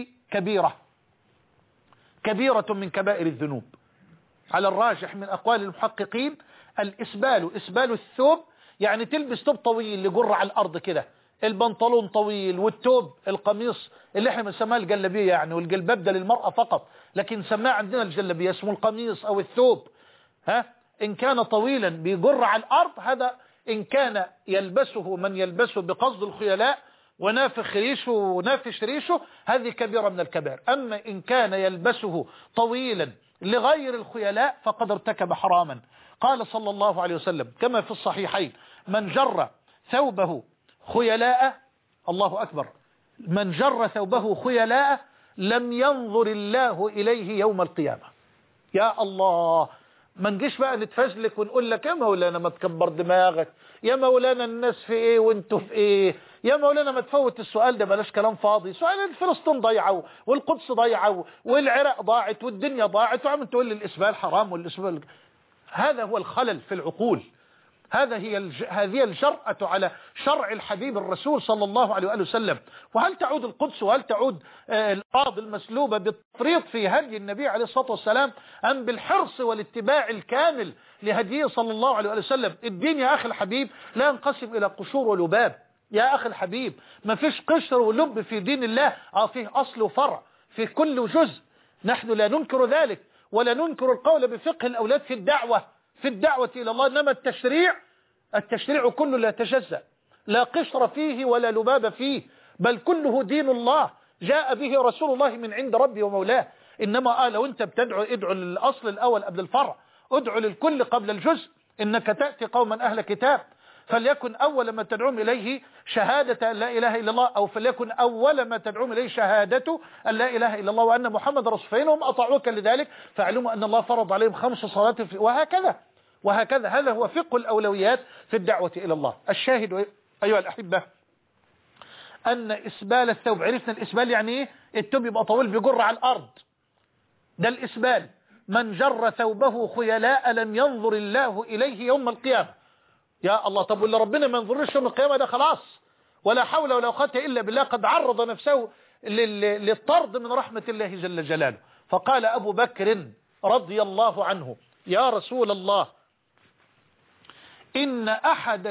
كبيرة من كبائر الذنوب. على الراجح من أقوال المحققين الإسبال، إسبال الثوب، يعني تلبس ثوب طويل لجر على الأرض كده، البنطلون طويل والتوب القميص اللي احنا بنسميه الجلابيه يعني، والجلباب ده للمرأة فقط، لكن سماه عندنا الجلابيه، اسمه القميص او الثوب. ان كان طويلا بيجر على الارض، هذا ان كان يلبسه من يلبسه بقصد الخيلاء ونافخ ريشه ونافش ريشه، هذه كبيرة من الكبائر. اما ان كان يلبسه طويلا لغير الخيلاء فقد ارتكب حراما. قال صلى الله عليه وسلم كما في الصحيحين: من جر ثوبه خيلاء، الله أكبر، من جر ثوبه خيلاء لم ينظر الله إليه يوم القيامة. يا الله، ما نجيش بقى نتفزلك ونقول لك يا مولانا ما تكبر دماغك، يا مولانا الناس في ايه وانتوا في ايه، يا مولانا ما تفوت السؤال ده، بلاش كلام فاضي. سؤال فلسطين ضيعه والقدس ضيعه والعراق ضاعت والدنيا ضاعت، وعم تقول لي الإسبال حرام والإسبال. هذا هو الخلل في العقول. هذه الجرأة على شرع الحبيب الرسول صلى الله عليه وآله وسلم. وهل تعود القدس وهل تعود الأرض المسلوبة بالتفريط في هدي النبي عليه الصلاة والسلام، أم بالحرص والاتباع الكامل لهديه صلى الله عليه وآله وسلم؟ الدين يا أخي الحبيب لا ينقسم إلى قشور ولباب يا أخي الحبيب، ما فيش قشر ولب في دين الله، فيه أصل وفرع في كل جزء. نحن لا ننكر ذلك ولا ننكر القول بفقه الأولاد في الدعوة إلى الله، إنما التشريع كله لا يتجزأ، لا قشر فيه ولا لباب فيه، بل كله دين الله جاء به رسول الله من عند ربي ومولاه. إنما لو أنت بتدعو ادعو للأصل الأول قبل الفرع، ادعو للكل قبل الجزء. إنك تأتي قوما أهل كتاب فليكن أول ما تدعوم إليه شهادة أن لا إله إلا الله، أو فليكن أول ما تدعوم إليه شهادة أن لا إله إلا الله وأن محمد رسول، فإنهم أطاعوك لذلك فاعلموا أن الله فرض عليهم 5 صلوات، وهكذا. هذا هو فقه الأولويات في الدعوة إلى الله. الشاهد أيها الأحبة أن إسبال الثوب، عرفنا الإسبال يعني إيه؟ الثوب يبقى طويل بيجر على الأرض، ده الإسبال. من جر ثوبه خيلاء لم ينظر الله إليه يوم القيامة. يا الله، طب واللي ربنا ما ينظرش يوم القيامة ده خلاص ولا حول ولا قوة إلا بالله، قد عرض نفسه للطرد من رحمة الله جل جلاله. فقال أبو بكر رضي الله عنه: يا رسول الله، إن أحد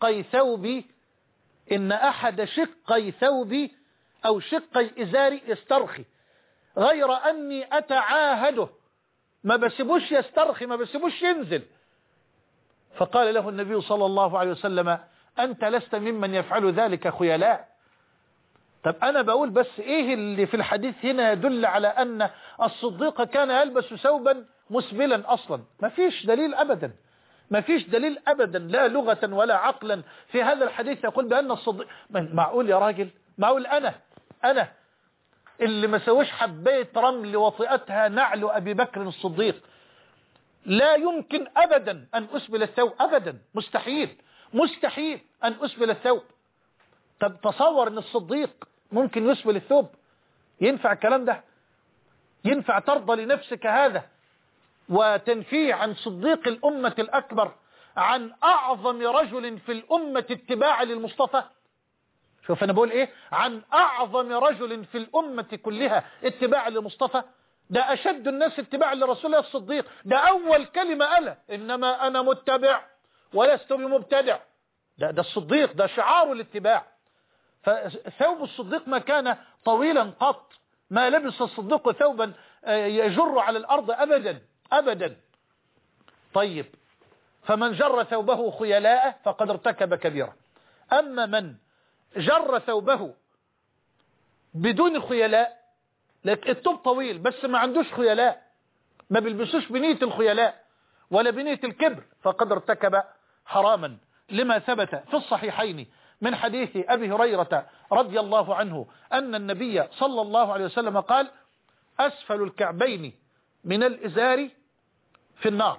شقي ثوبي أو شقي إزاري يسترخي غير أني أتعاهده، ما بسيبوش يسترخي، ما بسيبوش ينزل. فقال له النبي صلى الله عليه وسلم: أنت لست ممن يفعل ذلك خيلاء. طب أنا بقول بس إيه اللي في الحديث هنا يدل على أن الصديق كان يلبس ثوبا مسبلا أصلا؟ ما فيش دليل أبدا، ما فيش دليل أبدا، لا لغة ولا عقلا في هذا الحديث يقول بأن الصديق. معقول يا راجل؟ معقول أنا اللي ما سويش حباية رمل وطئتها نعل أبي بكر الصديق لا يمكن أبدا أن أسبل الثوب أبدا، مستحيل أن أسبل الثوب. طب تصور أن الصديق ممكن يسبل الثوب؟ ينفع الكلام ده؟ ينفع ترضى لنفسك هذا وتنفيه عن صديق الأمة الأكبر، عن أعظم رجل في الأمة اتباعا للمصطفى؟ شوف أنا بقول إيه، عن أعظم رجل في الأمة كلها اتباعا للمصطفى. ده أشد الناس اتباعا لرسول الله الصديق، ده أول كلمة قالها: إنما أنا متبع ولست بمبتدع. ده الصديق، ده شعار الاتباع. فثوب الصديق ما كان طويلا قط، ما لبس الصديق ثوبا يجر على الأرض أبدا. طيب، فمن جر ثوبه خيلاء فقد ارتكب كبيرة. أما من جر ثوبه بدون خيلاء، لك الثوب طويل بس ما عندوش خيلاء، ما بيلبسوش بنية الخيلاء ولا بنية الكبر، فقد ارتكب حراما، لما ثبت في الصحيحين من حديث أبي هريرة رضي الله عنه أن النبي صلى الله عليه وسلم قال: أسفل الكعبين من الإزار في النار.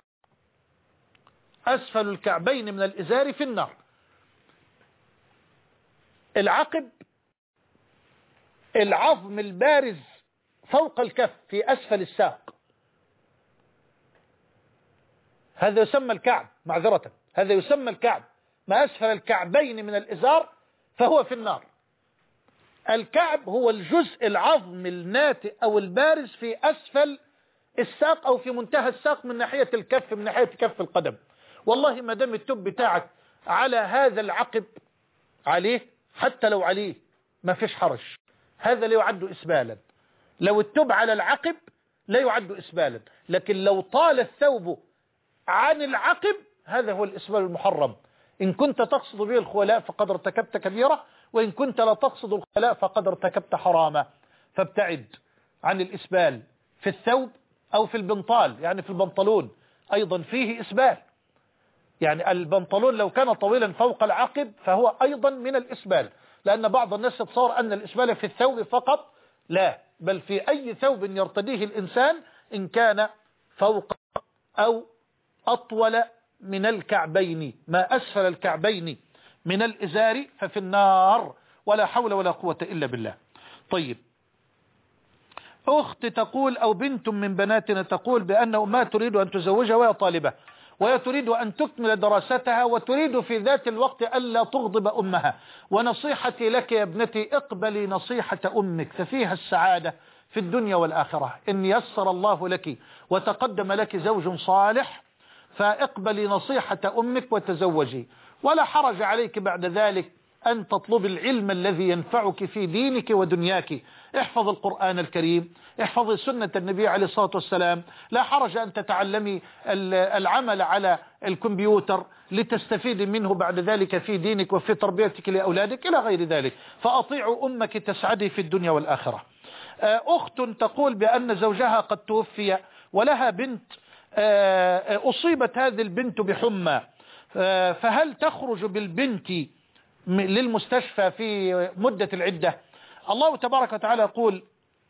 أسفل الكعبين من الإزار في النار. العقب العظم البارز فوق الكف في أسفل الساق، هذا يسمى الكعب، معذرة، هذا يسمى الكعب. ما أسفل الكعبين من الإزار فهو في النار. الكعب هو الجزء العظم الناتئ أو البارز في أسفل الساق أو في منتهى الساق من ناحية الكف، من ناحية كف القدم. والله ما دام التوب بتاعك على هذا العقب عليه حتى لو عليه ما فيش حرج، هذا لا يعد إسبالا. لو التوب على العقب لا يعد إسبالا، لكن لو طال الثوب عن العقب هذا هو الإسبال المحرم. إن كنت تقصد به الخلاء فقد ارتكبت كبيرة، وإن كنت لا تقصد الخلاء فقد ارتكبت حراما. فابتعد عن الإسبال في الثوب أو في البنطال، يعني في البنطلون أيضا فيه إسبال، يعني البنطلون لو كان طويلا فوق العقب فهو أيضا من الإسبال، لأن بعض الناس يتصور أن الإسبال في الثوب فقط، لا، بل في أي ثوب يرتديه الإنسان إن كان فوق أو أطول من الكعبين، ما أسفل الكعبين من الإزار ففي النار، ولا حول ولا قوة إلا بالله. طيب، أخت تقول أو بنت من بناتنا تقول بأن أمها تريد أن تزوجها وهي طالبة، وهي تريد أن تكمل دراستها، وتريد في ذات الوقت ألا تغضب أمها. ونصيحتي لك يا ابنتي، اقبلي نصيحة أمك ففيها السعادة في الدنيا والآخرة. إن يسر الله لك وتقدم لك زوج صالح فاقبلي نصيحة أمك وتزوجي، ولا حرج عليك بعد ذلك أن تطلب العلم الذي ينفعك في دينك ودنياك. احفظ القرآن الكريم، احفظ سنة النبي عليه الصلاة والسلام، لا حرج أن تتعلمي العمل على الكمبيوتر لتستفيد منه بعد ذلك في دينك وفي تربيتك لأولادك إلى غير ذلك. فأطيعوا أمك تسعدي في الدنيا والآخرة. أخت تقول بأن زوجها قد توفي ولها بنت، أصيبت هذه البنت بحمى، فهل تخرج بالبنت للمستشفى في مدة العدة؟ الله تبارك وتعالى يقول: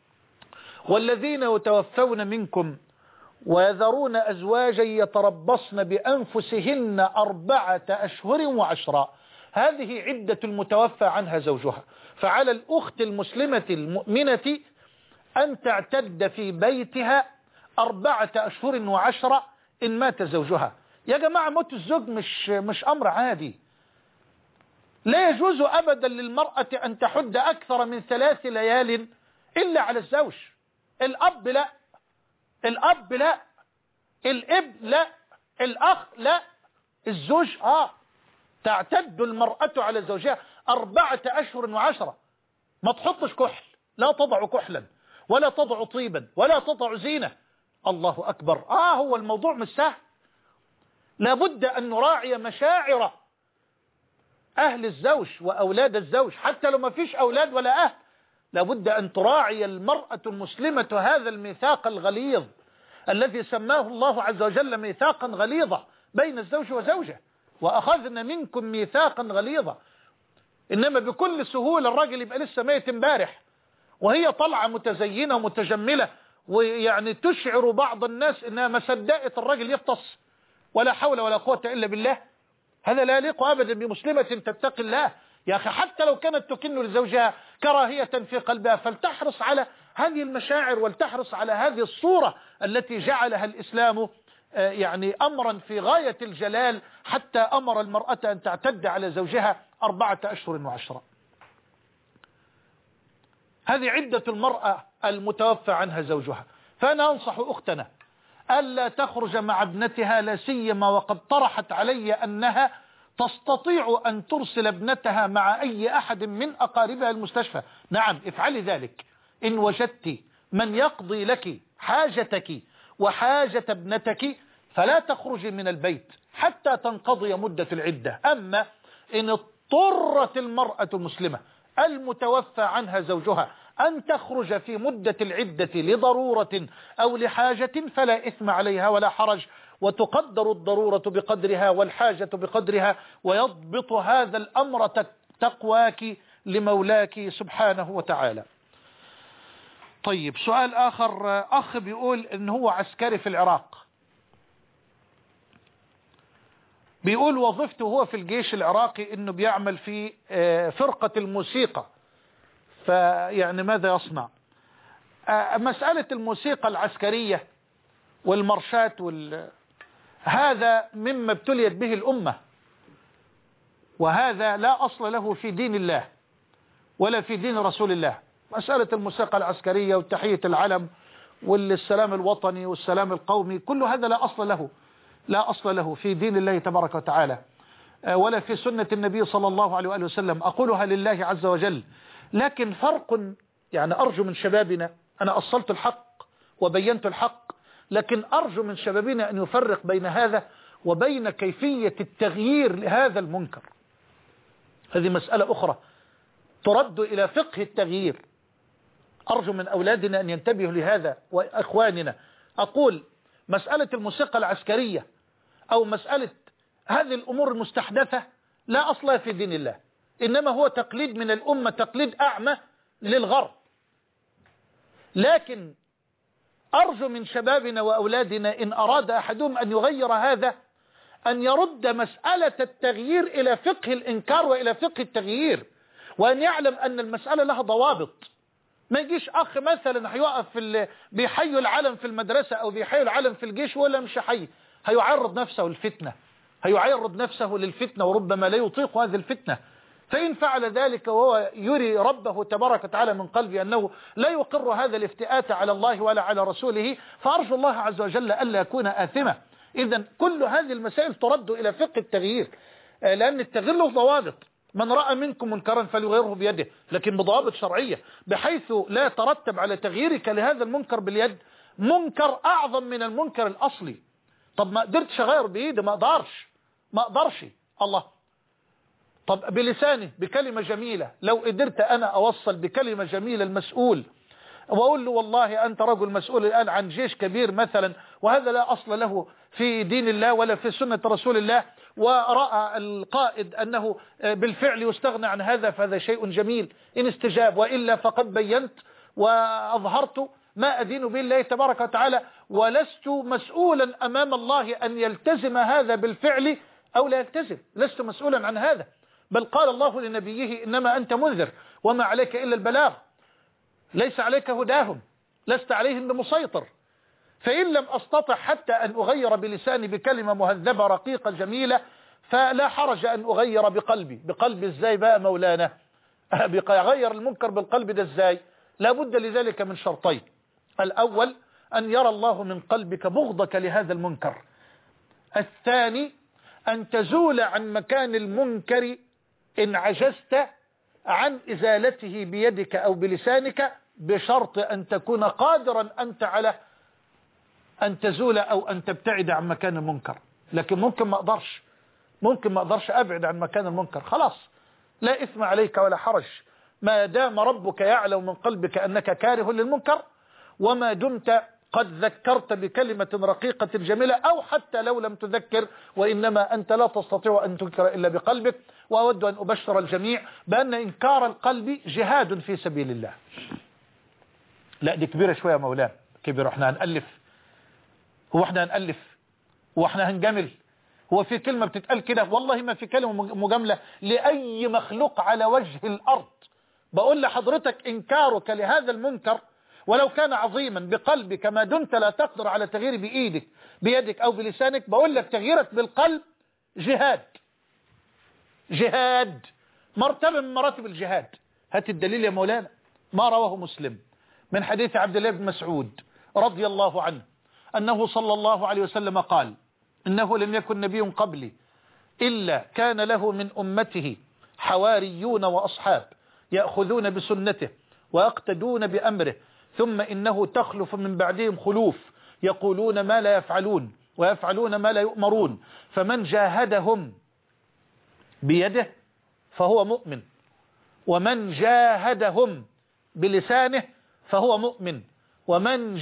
والذين يتوفون منكم ويذرون أزواجا يتربصن بأنفسهن 4 أشهر و10. هذه عدة المتوفى عنها زوجها. فعلى الأخت المسلمة المؤمنة أن تعتد في بيتها 4 أشهر و10 إن مات زوجها. يا جماعة، موت الزوج مش أمر عادي. لا يجوز أبدا للمرأة أن تحد أكثر من 3 ليال إلا على الزوج. الأب لا، الأب لا، الابن لا، الأخ لا، الزوج تعتد المرأة على زوجها 4 أشهر و10. ما تحطش كحل، لا تضع كحلا ولا تضع طيبا ولا تضع زينة. الله أكبر. هو الموضوع مش سهل. لابد أن نراعي مشاعر أهل الزوج وأولاد الزوج، حتى لو ما فيش أولاد ولا أهل. لابد أن تراعي المرأة المسلمة هذا الميثاق الغليظ الذي سماه الله عز وجل ميثاقا غليظا بين الزوج وزوجه، وأخذنا منكم ميثاقا غليظا. إنما بكل سهولة الراجل يبقى لسه ميت امبارح وهي طلعة متزينة ومتجملة، ويعني تشعر بعض الناس إنها ما صدقت الراجل يفطس. ولا حول ولا قوة إلا بالله. هذا لا يليق أبدا بمسلمة تتقي الله. يا أخي، حتى لو كانت تكن لزوجها كراهية في قلبها فلتحرص على هذه المشاعر، ولتحرص على هذه الصورة التي جعلها الإسلام يعني أمرا في غاية الجلال، حتى أمر المرأة أن تعتد على زوجها 4 أشهر و10. هذه عدة المرأة المتوفى عنها زوجها. فأنا أنصح أختنا ألا تخرج مع ابنتها، لا سيما وقد طرحت علي أنها تستطيع أن ترسل ابنتها مع أي أحد من أقاربها المستشفى. نعم، افعلي ذلك إن وجدت من يقضي لك حاجتك وحاجة ابنتك، فلا تخرجي من البيت حتى تنقضي مدة العدة. أما إن اضطرت المرأة المسلمة المتوفى عنها زوجها أن تخرج في مدة العدة لضرورة أو لحاجة فلا إثم عليها ولا حرج، وتقدر الضرورة بقدرها والحاجة بقدرها، ويضبط هذا الأمر تقواك لمولاك سبحانه وتعالى. طيب، سؤال آخر. أخ بيقول إن هو عسكري في العراق، بيقول وظيفته هو في الجيش العراقي إنه بيعمل في فرقة الموسيقى، فيعني ماذا يصنع؟ مسألة الموسيقى العسكرية والمرشات هذا مما ابتليت به الأمة، وهذا لا أصل له في دين الله ولا في دين رسول الله. مسألة الموسيقى العسكرية وتحية العلم والسلام الوطني والسلام القومي، كل هذا لا أصل له في دين الله تبارك وتعالى. ولا في سنة النبي صلى الله عليه وآله وسلم، أقولها لله عز وجل. لكن فرق، يعني أرجو من شبابنا، أنا أصلت الحق وبينت الحق، لكن أرجو من شبابنا أن يفرق بين هذا وبين كيفية التغيير لهذا المنكر. هذه مسألة أخرى ترد إلى فقه التغيير. أرجو من أولادنا أن ينتبهوا لهذا وأخواننا. أقول مسألة الموسيقى العسكرية أو مسألة هذه الأمور المستحدثة لا أصلها في دين الله، إنما هو تقليد من الأمة، تقليد أعمى للغرب. لكن أرجو من شبابنا وأولادنا إن أراد أحدهم أن يغير هذا أن يرد مسألة التغيير إلى فقه الإنكار وإلى فقه التغيير، وأن يعلم أن المسألة لها ضوابط. ما يجيش أخ مثلا هيوقف بيحيوا العلم في المدرسة أو بيحيوا العلم في الجيش ولا مش حي، هيعرض نفسه للفتنة، هيعرض نفسه للفتنة، وربما لا يطيق هذه الفتنة. فإن فعل ذلك وهو يري ربه تبارك وتعالى من قلبه أنه لا يقر هذا الافتئات على الله ولا على رسوله، فأرجو الله عز وجل ألا يكون آثما. إذن كل هذه المسائل ترد إلى فقه التغيير، لأن التغيير له ضوابط. من رأى منكم منكرا فليغيره بيده، لكن بضوابط شرعية، بحيث لا يترتب على تغييرك لهذا المنكر باليد منكر أعظم من المنكر الأصلي. طب ما قدرتش أغير بإيدي، ما أقدرش الله. طب بلساني بكلمة جميلة، لو قدرت أنا أوصل بكلمة جميلة المسؤول وأقول له والله أنت رجل مسؤول الآن عن جيش كبير مثلا، وهذا لا أصل له في دين الله ولا في سنة رسول الله، ورأى القائد أنه بالفعل يستغنى عن هذا، فهذا شيء جميل إن استجاب، وإلا فقد بينت وأظهرت ما أدين به الله تبارك وتعالى، ولست مسؤولا أمام الله أن يلتزم هذا بالفعل أو لا يلتزم، لست مسؤولا عن هذا. بل قال الله لنبيه إنما أنت منذر وما عليك إلا البلاغ، ليس عليك هداهم، لست عليهم بمسيطر. فإن لم أستطع حتى أن أغير بلساني بكلمة مهذبة رقيقة جميلة، فلا حرج أن أغير بقلبي إزاي بقى مولانا؟ أغير المنكر بالقلب ده إزاي؟ لابد لذلك من شرطين. الأول أن يرى الله من قلبك بغضك لهذا المنكر. الثاني أن تزول عن مكان المنكر إن عجزت عن إزالته بيدك أو بلسانك، بشرط أن تكون قادرا أنت على أن تزول أو أن تبتعد عن مكان المنكر. لكن ممكن ما أقدرش أبعد عن مكان المنكر، خلاص لا إثم عليك ولا حرج، ما دام ربك يعلم من قلبك أنك كاره للمنكر، وما دمت قد ذكرت بكلمة رقيقة جميلة، أو حتى لو لم تذكر وإنما أنت لا تستطيع أن تنكر إلا بقلبك. وأود أن أبشر الجميع بأن إنكار القلب جهاد في سبيل الله. لا دي كبيرة شوية مولانا، كبيرة. احنا هنألف؟ هو احنا هنألف؟ هو احنا هنجمل؟ هو في كلمة بتتقال كده؟ والله ما في كلمة مجاملة لأي مخلوق على وجه الأرض. بقول لحضرتك إنكارك لهذا المنكر ولو كان عظيما بقلبك، ما دمت لا تقدر على تغيير بيدك أو بلسانك، بقول لك تغييرك بالقلب جهاد، مرتبة من مراتب الجهاد. هات الدليل يا مولانا. ما رواه مسلم من حديث عبد الله بن مسعود رضي الله عنه أنه صلى الله عليه وسلم قال: إنه لم يكن نبي قبلي إلا كان له من أمته حواريون وأصحاب يأخذون بسنته ويقتدون بأمره، ثم إنه تخلف من بعدهم خلوف يقولون ما لا يفعلون ويفعلون ما لا يؤمرون، فمن جاهدهم بيده فهو مؤمن، ومن جاهدهم بلسانه فهو مؤمن، ومن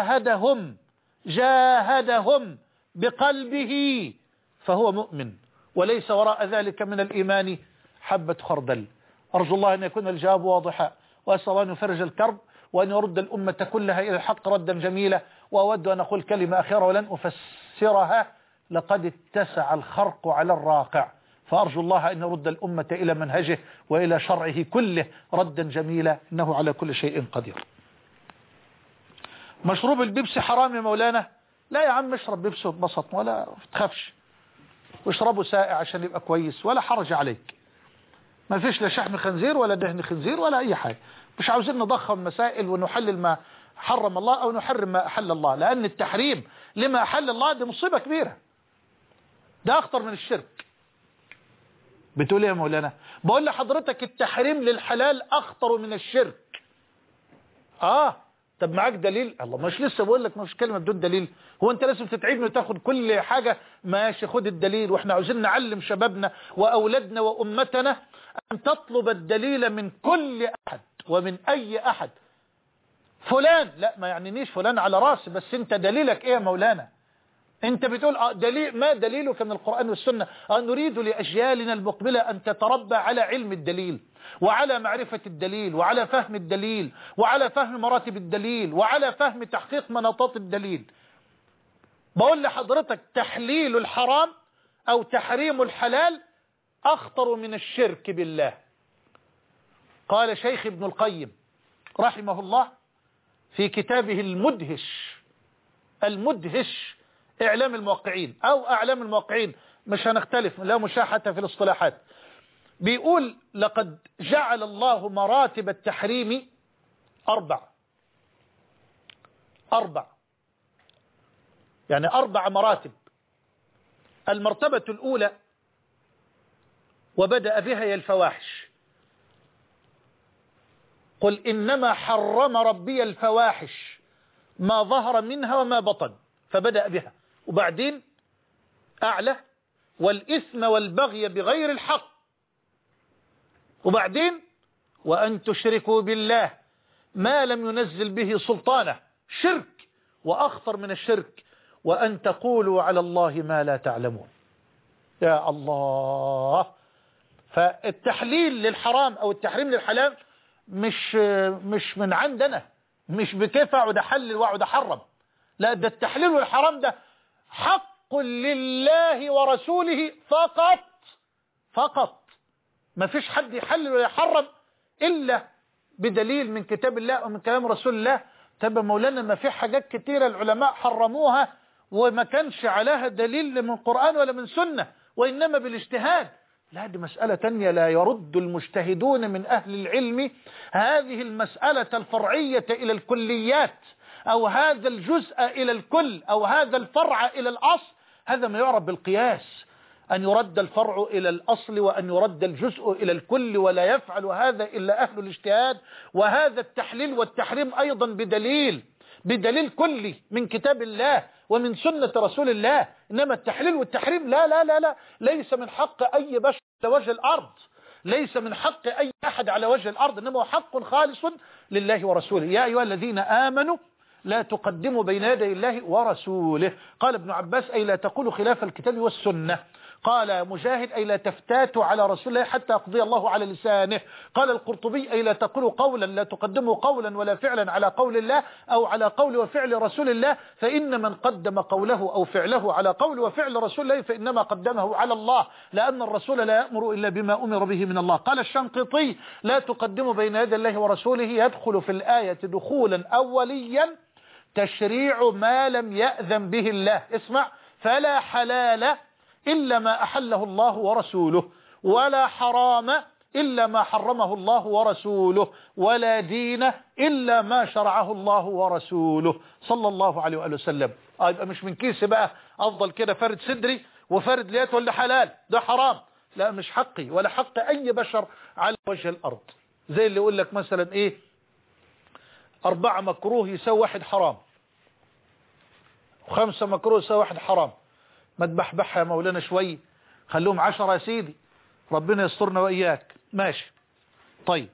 جاهدهم بقلبه فهو مؤمن، وليس وراء ذلك من الإيمان حبة خردل. أرجو الله أن يكون الجواب واضحا، وأسأل الله أن يفرج الكرب وأن يرد الأمة كلها إلى الحق ردا جميلا. وأود أن أقول كلمة أخيرة ولن أفسرها: لقد اتسع الخرق على الراقع، فأرجو الله أن يرد الأمة إلى منهجه وإلى شرعه كله ردا جميلا، إنه على كل شيء قدير. مشروب البيبسي حرام يا مولانا؟ لا يا عم، اشرب بيبسي واتبسط ولا تخافش، واشربه سائع عشان يبقى كويس، ولا حرج عليك. ما فيش لا شحم خنزير ولا دهن خنزير ولا أي حاجة. مش عاوزين نضخم مسائل ونحلل ما حرم الله أو نحرم ما أحل الله، لأن التحريم لما أحل الله دي مصيبة كبيرة، ده أخطر من الشرك. بتقول ايه يا مولانا؟ بقول لحضرتك التحريم للحلال اخطر من الشرك. طب معاك دليل؟ الله، مش لسه بقول لك مش كلمه بدون دليل. هو انت لازم تتعبني وتاخد كل حاجه؟ ماشي، خد الدليل. واحنا عاوزين نعلم شبابنا واولادنا وامتنا ان تطلب الدليل من كل احد ومن اي احد. فلان، لا ما يعنينيش فلان على راسي، بس انت دليلك ايه يا مولانا؟ انت بتقول دليل، ما دليلك من القرآن والسنة؟ نريد لأجيالنا المقبلة أن تتربى على علم الدليل وعلى معرفة الدليل وعلى فهم الدليل وعلى فهم مراتب الدليل وعلى فهم تحقيق مناطات الدليل. بقول لحضرتك تحليل الحرام أو تحريم الحلال أخطر من الشرك بالله. قال شيخ ابن القيم رحمه الله في كتابه المدهش إعلام الموقعين أو أعلام الموقعين، مش هنختلف، لا مشاحة في الاصطلاحات. بيقول لقد جعل الله مراتب التحريم 4 يعني 4 مراتب. المرتبة الأولى وبدأ بها هي الفواحش. قل إنما حرم ربي الفواحش ما ظهر منها وما بطن، فبدأ بها. وبعدين أعلى والإثم والبغي بغير الحق. وبعدين وأن تشركوا بالله ما لم ينزل به سلطانه، شرك. وأخطر من الشرك وأن تقولوا على الله ما لا تعلمون. يا الله. فالتحليل للحرام أو التحريم للحلال مش من عندنا، مش بكيف اقعد احلل واقعد احرم. لا، ده التحليل والحرام ده حق لله ورسوله فقط. ما فيش حد يحلل ولا يحرم الا بدليل من كتاب الله ومن كلام رسول الله. طب مولانا ما في حاجات كتيرة العلماء حرموها وما كانش عليها دليل من قرآن ولا من سنة، وإنما بالاجتهاد. لا، دي مسألة تانية. لا يرد المجتهدون من أهل العلم هذه المسألة الفرعية إلى الكليات، أو هذا الجزء إلى الكل، أو هذا الفرع إلى الأصل. هذا ما يعرف بالقياس، أن يرد الفرع إلى الأصل وأن يرد الجزء إلى الكل، ولا يفعل هذا إلا أهل الاجتهاد. وهذا التحليل والتحريم أيضا بدليل كلي من كتاب الله ومن سنة رسول الله. إنما التحليل والتحريم لا لا لا لا، ليس من حق أي بشر على وجه الأرض، ليس من حق أي أحد على وجه الأرض، إنما هو حق خالص لله ورسوله. يا أيها الذين آمنوا لا تقدموا بين يدي الله ورسوله. قال ابن عباس أي لا تقولوا خلاف الكتاب والسنة. قال مجاهد أي لا تفتاتوا على رسول الله حتى يقضي الله على لسانه. قال القرطبي أي لا تقولوا قولا، لا تقدموا قولا ولا فعلا على قول الله أو على قول وفعل رسول الله، فإن من قدم قوله أو فعله على قول وفعل رسول الله فإنما قدمه على الله، لأن الرسول لا يأمر إلا بما أمر به من الله. قال الشنقيطي لا تقدموا بين يدي الله ورسوله يدخل في الآية دخولا أوليا تشريع ما لم يأذن به الله. اسمع: فلا حلال إلا ما أحله الله ورسوله، ولا حرام إلا ما حرمه الله ورسوله، ولا دين إلا ما شرعه الله ورسوله صلى الله عليه وآله وسلم. يبقى مش من كيسي بقى أفضل كده فرد صدري وفرد ليات ولا حلال ده حرام. لا، مش حقي ولا حق أي بشر على وجه الأرض. زي اللي يقول لك مثلا إيه 4 مكروه يساوي 1 حرام، و5 مكروه يساوي 1 حرام. ما تبحبحها يا مولانا شوي، خلوهم 10 يا سيدي، ربنا يسترنا وإياك. ماشي. طيب،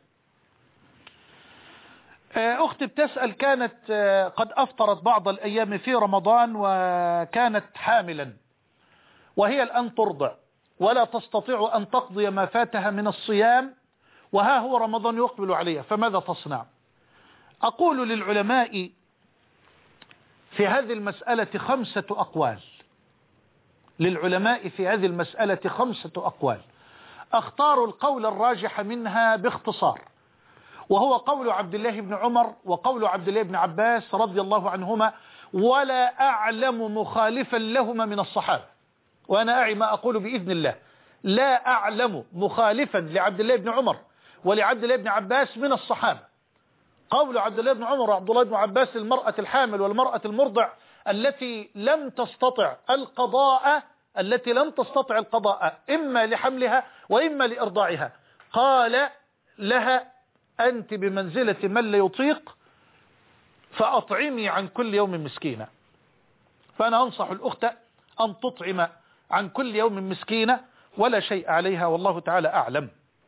أختي بتسأل كانت قد أفطرت بعض الأيام في رمضان وكانت حاملا، وهي الآن ترضع ولا تستطيع أن تقضي ما فاتها من الصيام، وها هو رمضان يقبل عليها، فماذا تصنع؟ أقول للعلماء في هذه المسألة 5 أقوال. للعلماء في هذه المسألة 5 أقوال، أختار القول الراجح منها باختصار، وهو قول عبد الله بن عمر وقول عبد الله بن عباس رضي الله عنهما، ولا أعلم مخالفا لهما من الصحابة. وأنا أعي ما أقول بإذن الله، لا أعلم مخالفا لعبد الله بن عمر ولعبد الله بن عباس من الصحابة. قول عبد الله بن عمر وعبد الله بن عباس: المرأة الحامل والمرأة المرضع التي لم تستطع القضاء التي لم تستطع القضاء إما لحملها وإما لإرضاعها، قال لها أنت بمنزلة من لا يطيق فأطعمي عن كل يوم مسكينة. فأنا أنصح الأخت أن تطعم عن كل يوم مسكينة ولا شيء عليها، والله تعالى أعلم.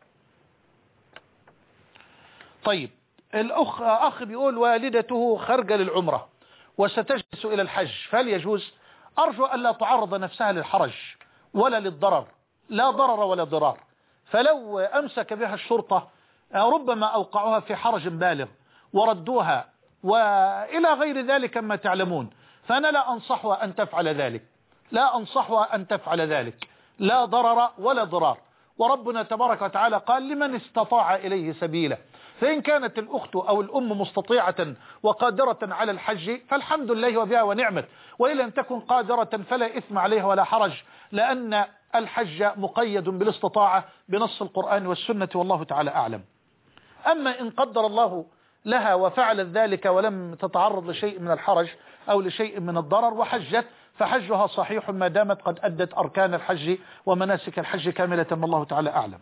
طيب، الأخ بيقول والدته خارجة للعمرة وستجلس إلى الحج، فهل يجوز؟ أرجو أن لا تعرض نفسها للحرج ولا للضرر، لا ضرر ولا ضرار. فلو أمسك بها الشرطة ربما أوقعوها في حرج بالغ وردوها وإلى غير ذلك ما تعلمون، فأنا لا أنصحها أن تفعل ذلك، لا أنصحها أن تفعل ذلك، لا ضرر ولا ضرار. وربنا تبارك وتعالى قال لمن استطاع إليه سبيلا، فإن كانت الأخت أو الأم مستطيعة وقادرة على الحج فالحمد لله وبها ونعمت، وإن لم تكن قادرة فلا إثم عليها ولا حرج، لأن الحج مقيد بالاستطاعة بنص القرآن والسنة، والله تعالى أعلم. أما إن قدر الله لها وفعلت ذلك ولم تتعرض لشيء من الحرج أو لشيء من الضرر وحجت، فحجها صحيح ما دامت قد أدت أركان الحج ومناسك الحج كاملة، والله تعالى أعلم.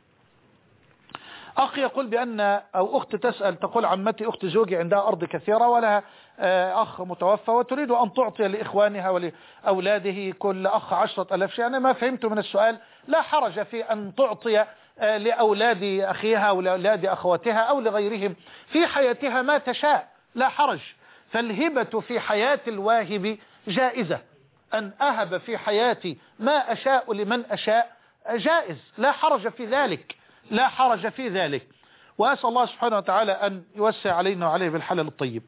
أخ يقول بأن أو أخت تسأل تقول عمتي أخت زوجي عندها أرض كثيرة ولها أخ متوفى وتريد أن تعطي لإخوانها ولأولاده كل أخ 10,000 شيء. أنا ما فهمت من السؤال، لا حرج في أن تعطي لأولاد أخيها أو لأولاد أخواتها أو لغيرهم في حياتها ما تشاء، لا حرج. فالهبة في حياة الواهب جائزة، أن أهب في حياتي ما أشاء لمن أشاء جائز، لا حرج في ذلك، لا حرج في ذلك. وأسأل الله سبحانه وتعالى أن يوسع علينا وعليه بالحلال الطيب.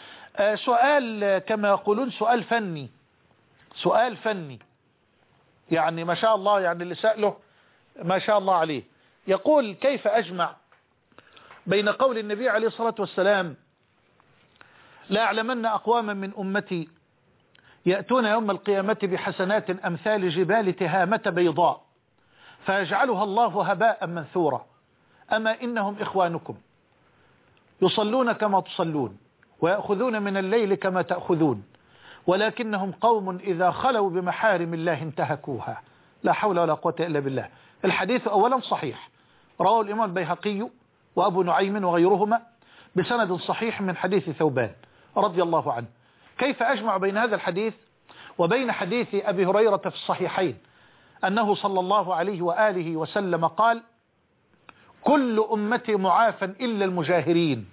سؤال كما يقولون سؤال فني، سؤال فني يعني ما شاء الله، يعني اللي سأله ما شاء الله عليه. يقول كيف أجمع بين قول النبي عليه الصلاة والسلام لا أعلمن أقواما من أمتي يأتون يوم القيامة بحسنات أمثال جبال تهامة بيضاء فيجعلها الله هباء منثورا، أما إنهم إخوانكم يصلون كما تصلون ويأخذون من الليل كما تأخذون، ولكنهم قوم إذا خلوا بمحارم الله انتهكوها، لا حول ولا قوة إلا بالله. الحديث أولا صحيح، رواه الإمام البيهقي وأبو نعيم وغيرهما بسند صحيح من حديث ثوبان رضي الله عنه. كيف أجمع بين هذا الحديث وبين حديث أبي هريرة في الصحيحين أنه صلى الله عليه وآله وسلم قال كل أمتي معافى إلا المجاهرين،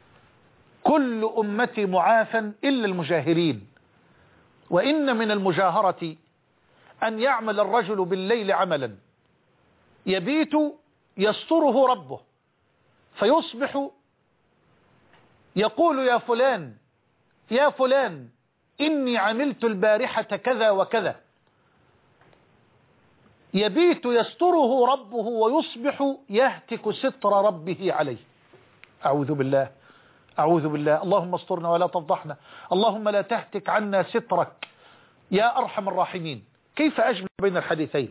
كل أمتي معافى إلا المجاهرين. وإن من المجاهرة أن يعمل الرجل بالليل عملا يبيت يستره ربه فيصبح يقول يا فلان يا فلان إني عملت البارحة كذا وكذا، يبيت يستره ربه ويصبح يهتك ستر ربه عليه. أعوذ بالله، أعوذ بالله. اللهم استرنا ولا تفضحنا، اللهم لا تهتك عنا سترك يا أرحم الراحمين. كيف أجمع بين الحديثين؟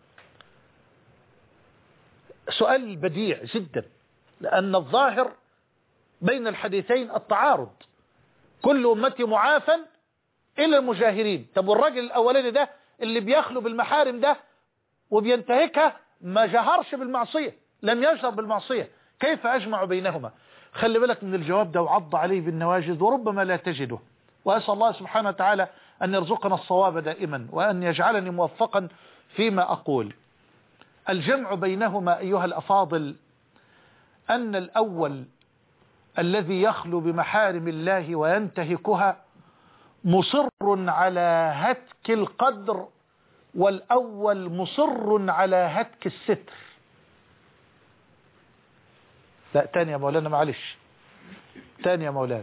سؤال بديع جدا، لأن الظاهر بين الحديثين التعارض. كل أمتي معافى إلا المجاهرين. طب والراجل الأولاني ده اللي بيخلو بالمحارم ده وبينتهكها ما جهرش بالمعصية، لم يجهر بالمعصية، كيف أجمع بينهما؟ خلي بالك من الجواب ده وعض عليه بالنواجذ وربما لا تجده. وأسأل الله سبحانه وتعالى أن يرزقنا الصواب دائما وأن يجعلني موفقا فيما أقول. الجمع بينهما أيها الأفاضل أن الأول الذي يخلو بمحارم الله وينتهكها مصر على هتك القدر، والأول مصر على هتك الستر. لا تاني يا مولانا، معلش تاني يا مولانا.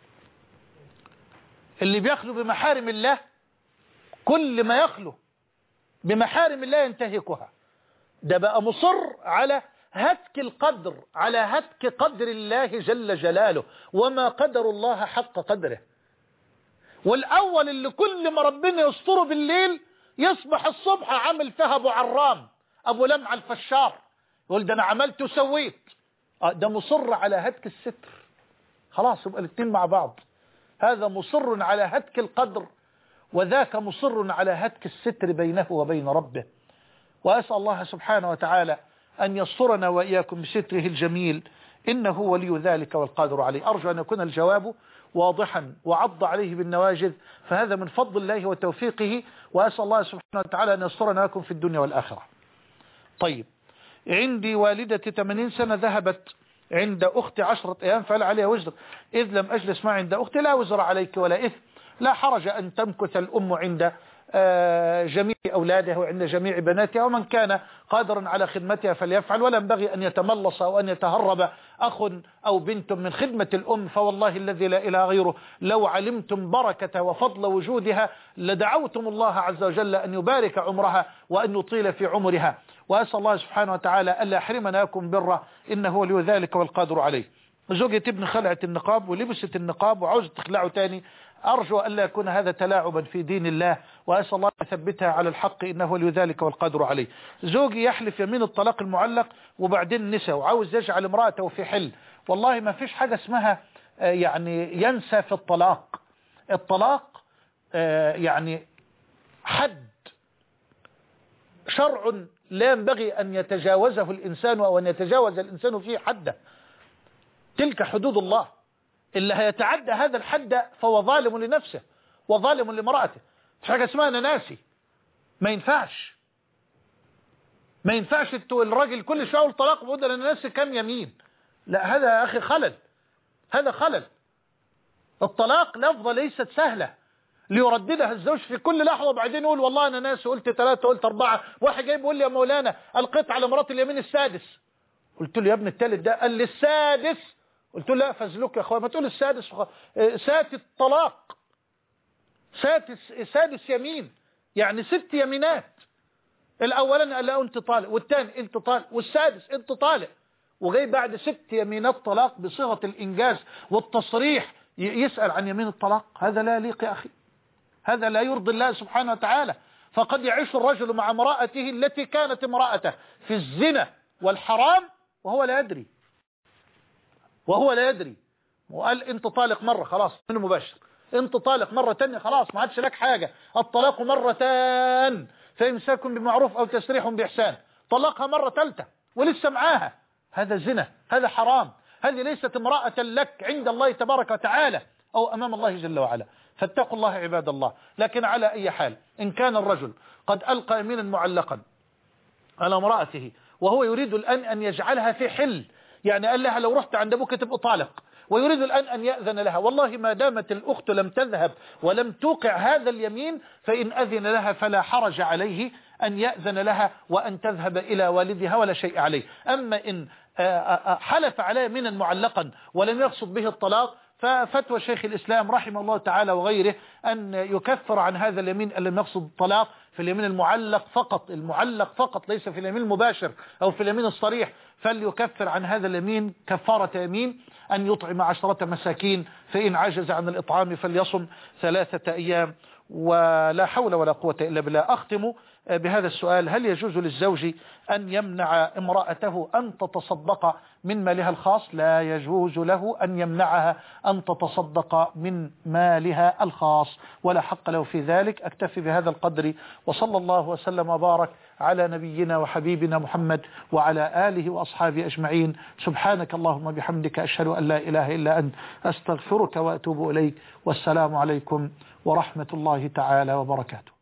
اللي بيخلو بمحارم الله كل ما يخلو بمحارم الله ينتهكها، ده بقى مصر على هتك القدر، على هتك قدر الله جل جلاله، وما قدر الله حق قدره. والأول اللي كل ما ربنا يستره بالليل يصبح الصبح عامل فيها أبو عرام أبو لمع الفشار، يقول ده أنا عملت وسويت. ده مصر على هتك الستر. خلاص يبقى الاثنين مع بعض. هذا مصر على هتك القدر وذاك مصر على هتك الستر بينه وبين ربه. وأسأل الله سبحانه وتعالى أن يسترنا وإياكم بستره الجميل، إنه ولي ذلك والقادر عليه. أرجو أن يكون الجواب واضحا وعض عليه بالنواجذ، فهذا من فضل الله وتوفيقه، وأسأل الله سبحانه وتعالى أن يسترنا لكم في الدنيا والآخرة. طيب، عندي والدتي 80 سنة ذهبت عند أختي 10 أيام فهل عليها وزر؟ إذ لم أجلس ما عند أختي لا وزر عليك ولا إثم، لا حرج أن تمكث الأم عند جميع أولادها وعند جميع بناتها، ومن كان قادرا على خدمتها فليفعل، ولا ينبغي أن يتملص أو أن يتهرب أخ أو بنت من خدمة الأم، فوالله الذي لا إله غيره لو علمتم بركة وفضل وجودها لدعوتم الله عز وجل أن يبارك عمرها وأن يطيل في عمرها. وأسأل الله سبحانه وتعالى ألا يحرمنا لكم بره، إنه ولي ذلك والقادر عليه. زوجتي ابن خلعت النقاب ولبست النقاب وعاوزة تخلعه تاني، أرجو ألا يكون هذا تلاعبا في دين الله، وأسأل الله يثبتها على الحق، إنه ولي ذلك والقادر عليه. زوجي يحلف يمين الطلاق المعلق وبعدين نسى وعاوز يجعل امرأته في حل. والله ما فيش حاجة اسمها يعني ينسى في الطلاق. الطلاق يعني حد شرع لا ينبغي أن يتجاوزه الإنسان أو أن يتجاوز الإنسان فيه حده. تلك حدود الله، اللي هيتعدى هذا الحد فهو ظالم لنفسه وظالم لمرأته. مش حاجة اسمها أنا ناسي، ما ينفعش الراجل كل شوية الطلاق بيقول أنا ناسي كم يمين. لا، هذا يا أخي خلل، هذا خلل. الطلاق لفظة ليست سهلة ليرددها الزوج في كل لحظة، وبعدين يقول والله أنا ناسي، قلت 3 قلت 4. واحد جاي بيقول لي يا مولانا ألقيت على مراتي اليمين السادس. قلت له يا ابن الثالث ده، قال لي السادس. قلت له لا فزلوك يا اخويا، ما تقول السادس، سات الطلاق سادس يمين، يعني 6 يمينات. الاولاني قال لا انت طالق، والثاني انت طالق، والسادس انت طالق، وجاي بعد 6 يمينات طلاق بصيغه الانجاز والتصريح يسال عن يمين الطلاق. هذا لا يليق يا اخي، هذا لا يرضي الله سبحانه وتعالى. فقد يعيش الرجل مع امرأته التي كانت امرأته في الزنا والحرام وهو لا يدري، وقال انت طالق مرة خلاص من مباشر، انت طالق مرة تانية خلاص ما عادش لك حاجة، الطلاق مرتان فإمساك بمعروف أو تسريح بإحسان. طلقها مرة ثالثة ولسه معاها، هذا زنا، هذا حرام، هذه ليست امرأة لك عند الله تبارك وتعالى أو أمام الله جل وعلا. فاتقوا الله عباد الله. لكن على أي حال، إن كان الرجل قد ألقى يمينا معلقا على امرأته وهو يريد الآن أن يجعلها في حل، يعني قال لها لو رحت عند أبوك تبقى طالق، ويريد الآن أن يأذن لها، والله ما دامت الأخت لم تذهب ولم توقع هذا اليمين فإن أذن لها فلا حرج عليه أن يأذن لها وأن تذهب إلى والدها ولا شيء عليه. أما إن حلف على يمينا معلقا ولم يقصد به الطلاق، ففتوى شيخ الإسلام رحمه الله تعالى وغيره أن يكفر عن هذا اليمين الذي يقصد الطلاق في اليمين المعلق فقط، ليس في اليمين المباشر أو في اليمين الصريح، فليكفر عن هذا اليمين كفارة يمين أن يطعم 10 مساكين، فإن عجز عن الإطعام فليصم 3 أيام، ولا حول ولا قوة إلا بالله. أختم بهذا السؤال: هل يجوز للزوج أن يمنع امرأته أن تتصدق من مالها الخاص؟ لا يجوز له أن يمنعها أن تتصدق من مالها الخاص، ولا حق له في ذلك. أكتفي بهذا القدر، وصلى الله وسلم وبارك على نبينا وحبيبنا محمد وعلى آله وأصحابه أجمعين. سبحانك اللهم بحمدك، أشهد أن لا إله إلا أنت، أستغفرك وأتوب إليك، والسلام عليكم ورحمة الله تعالى وبركاته.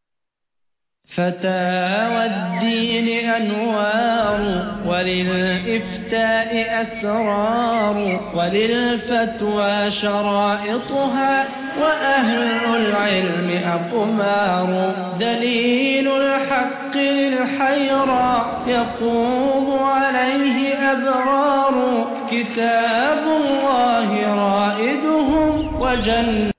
فتاوى الدين أنوار، وللإفتاء أسرار، وللفتوى شرائطها، وأهل العلم أقمار. دليل الحق للحيرى يقوم عليه أبرار، كتاب الله رائدهم وجنة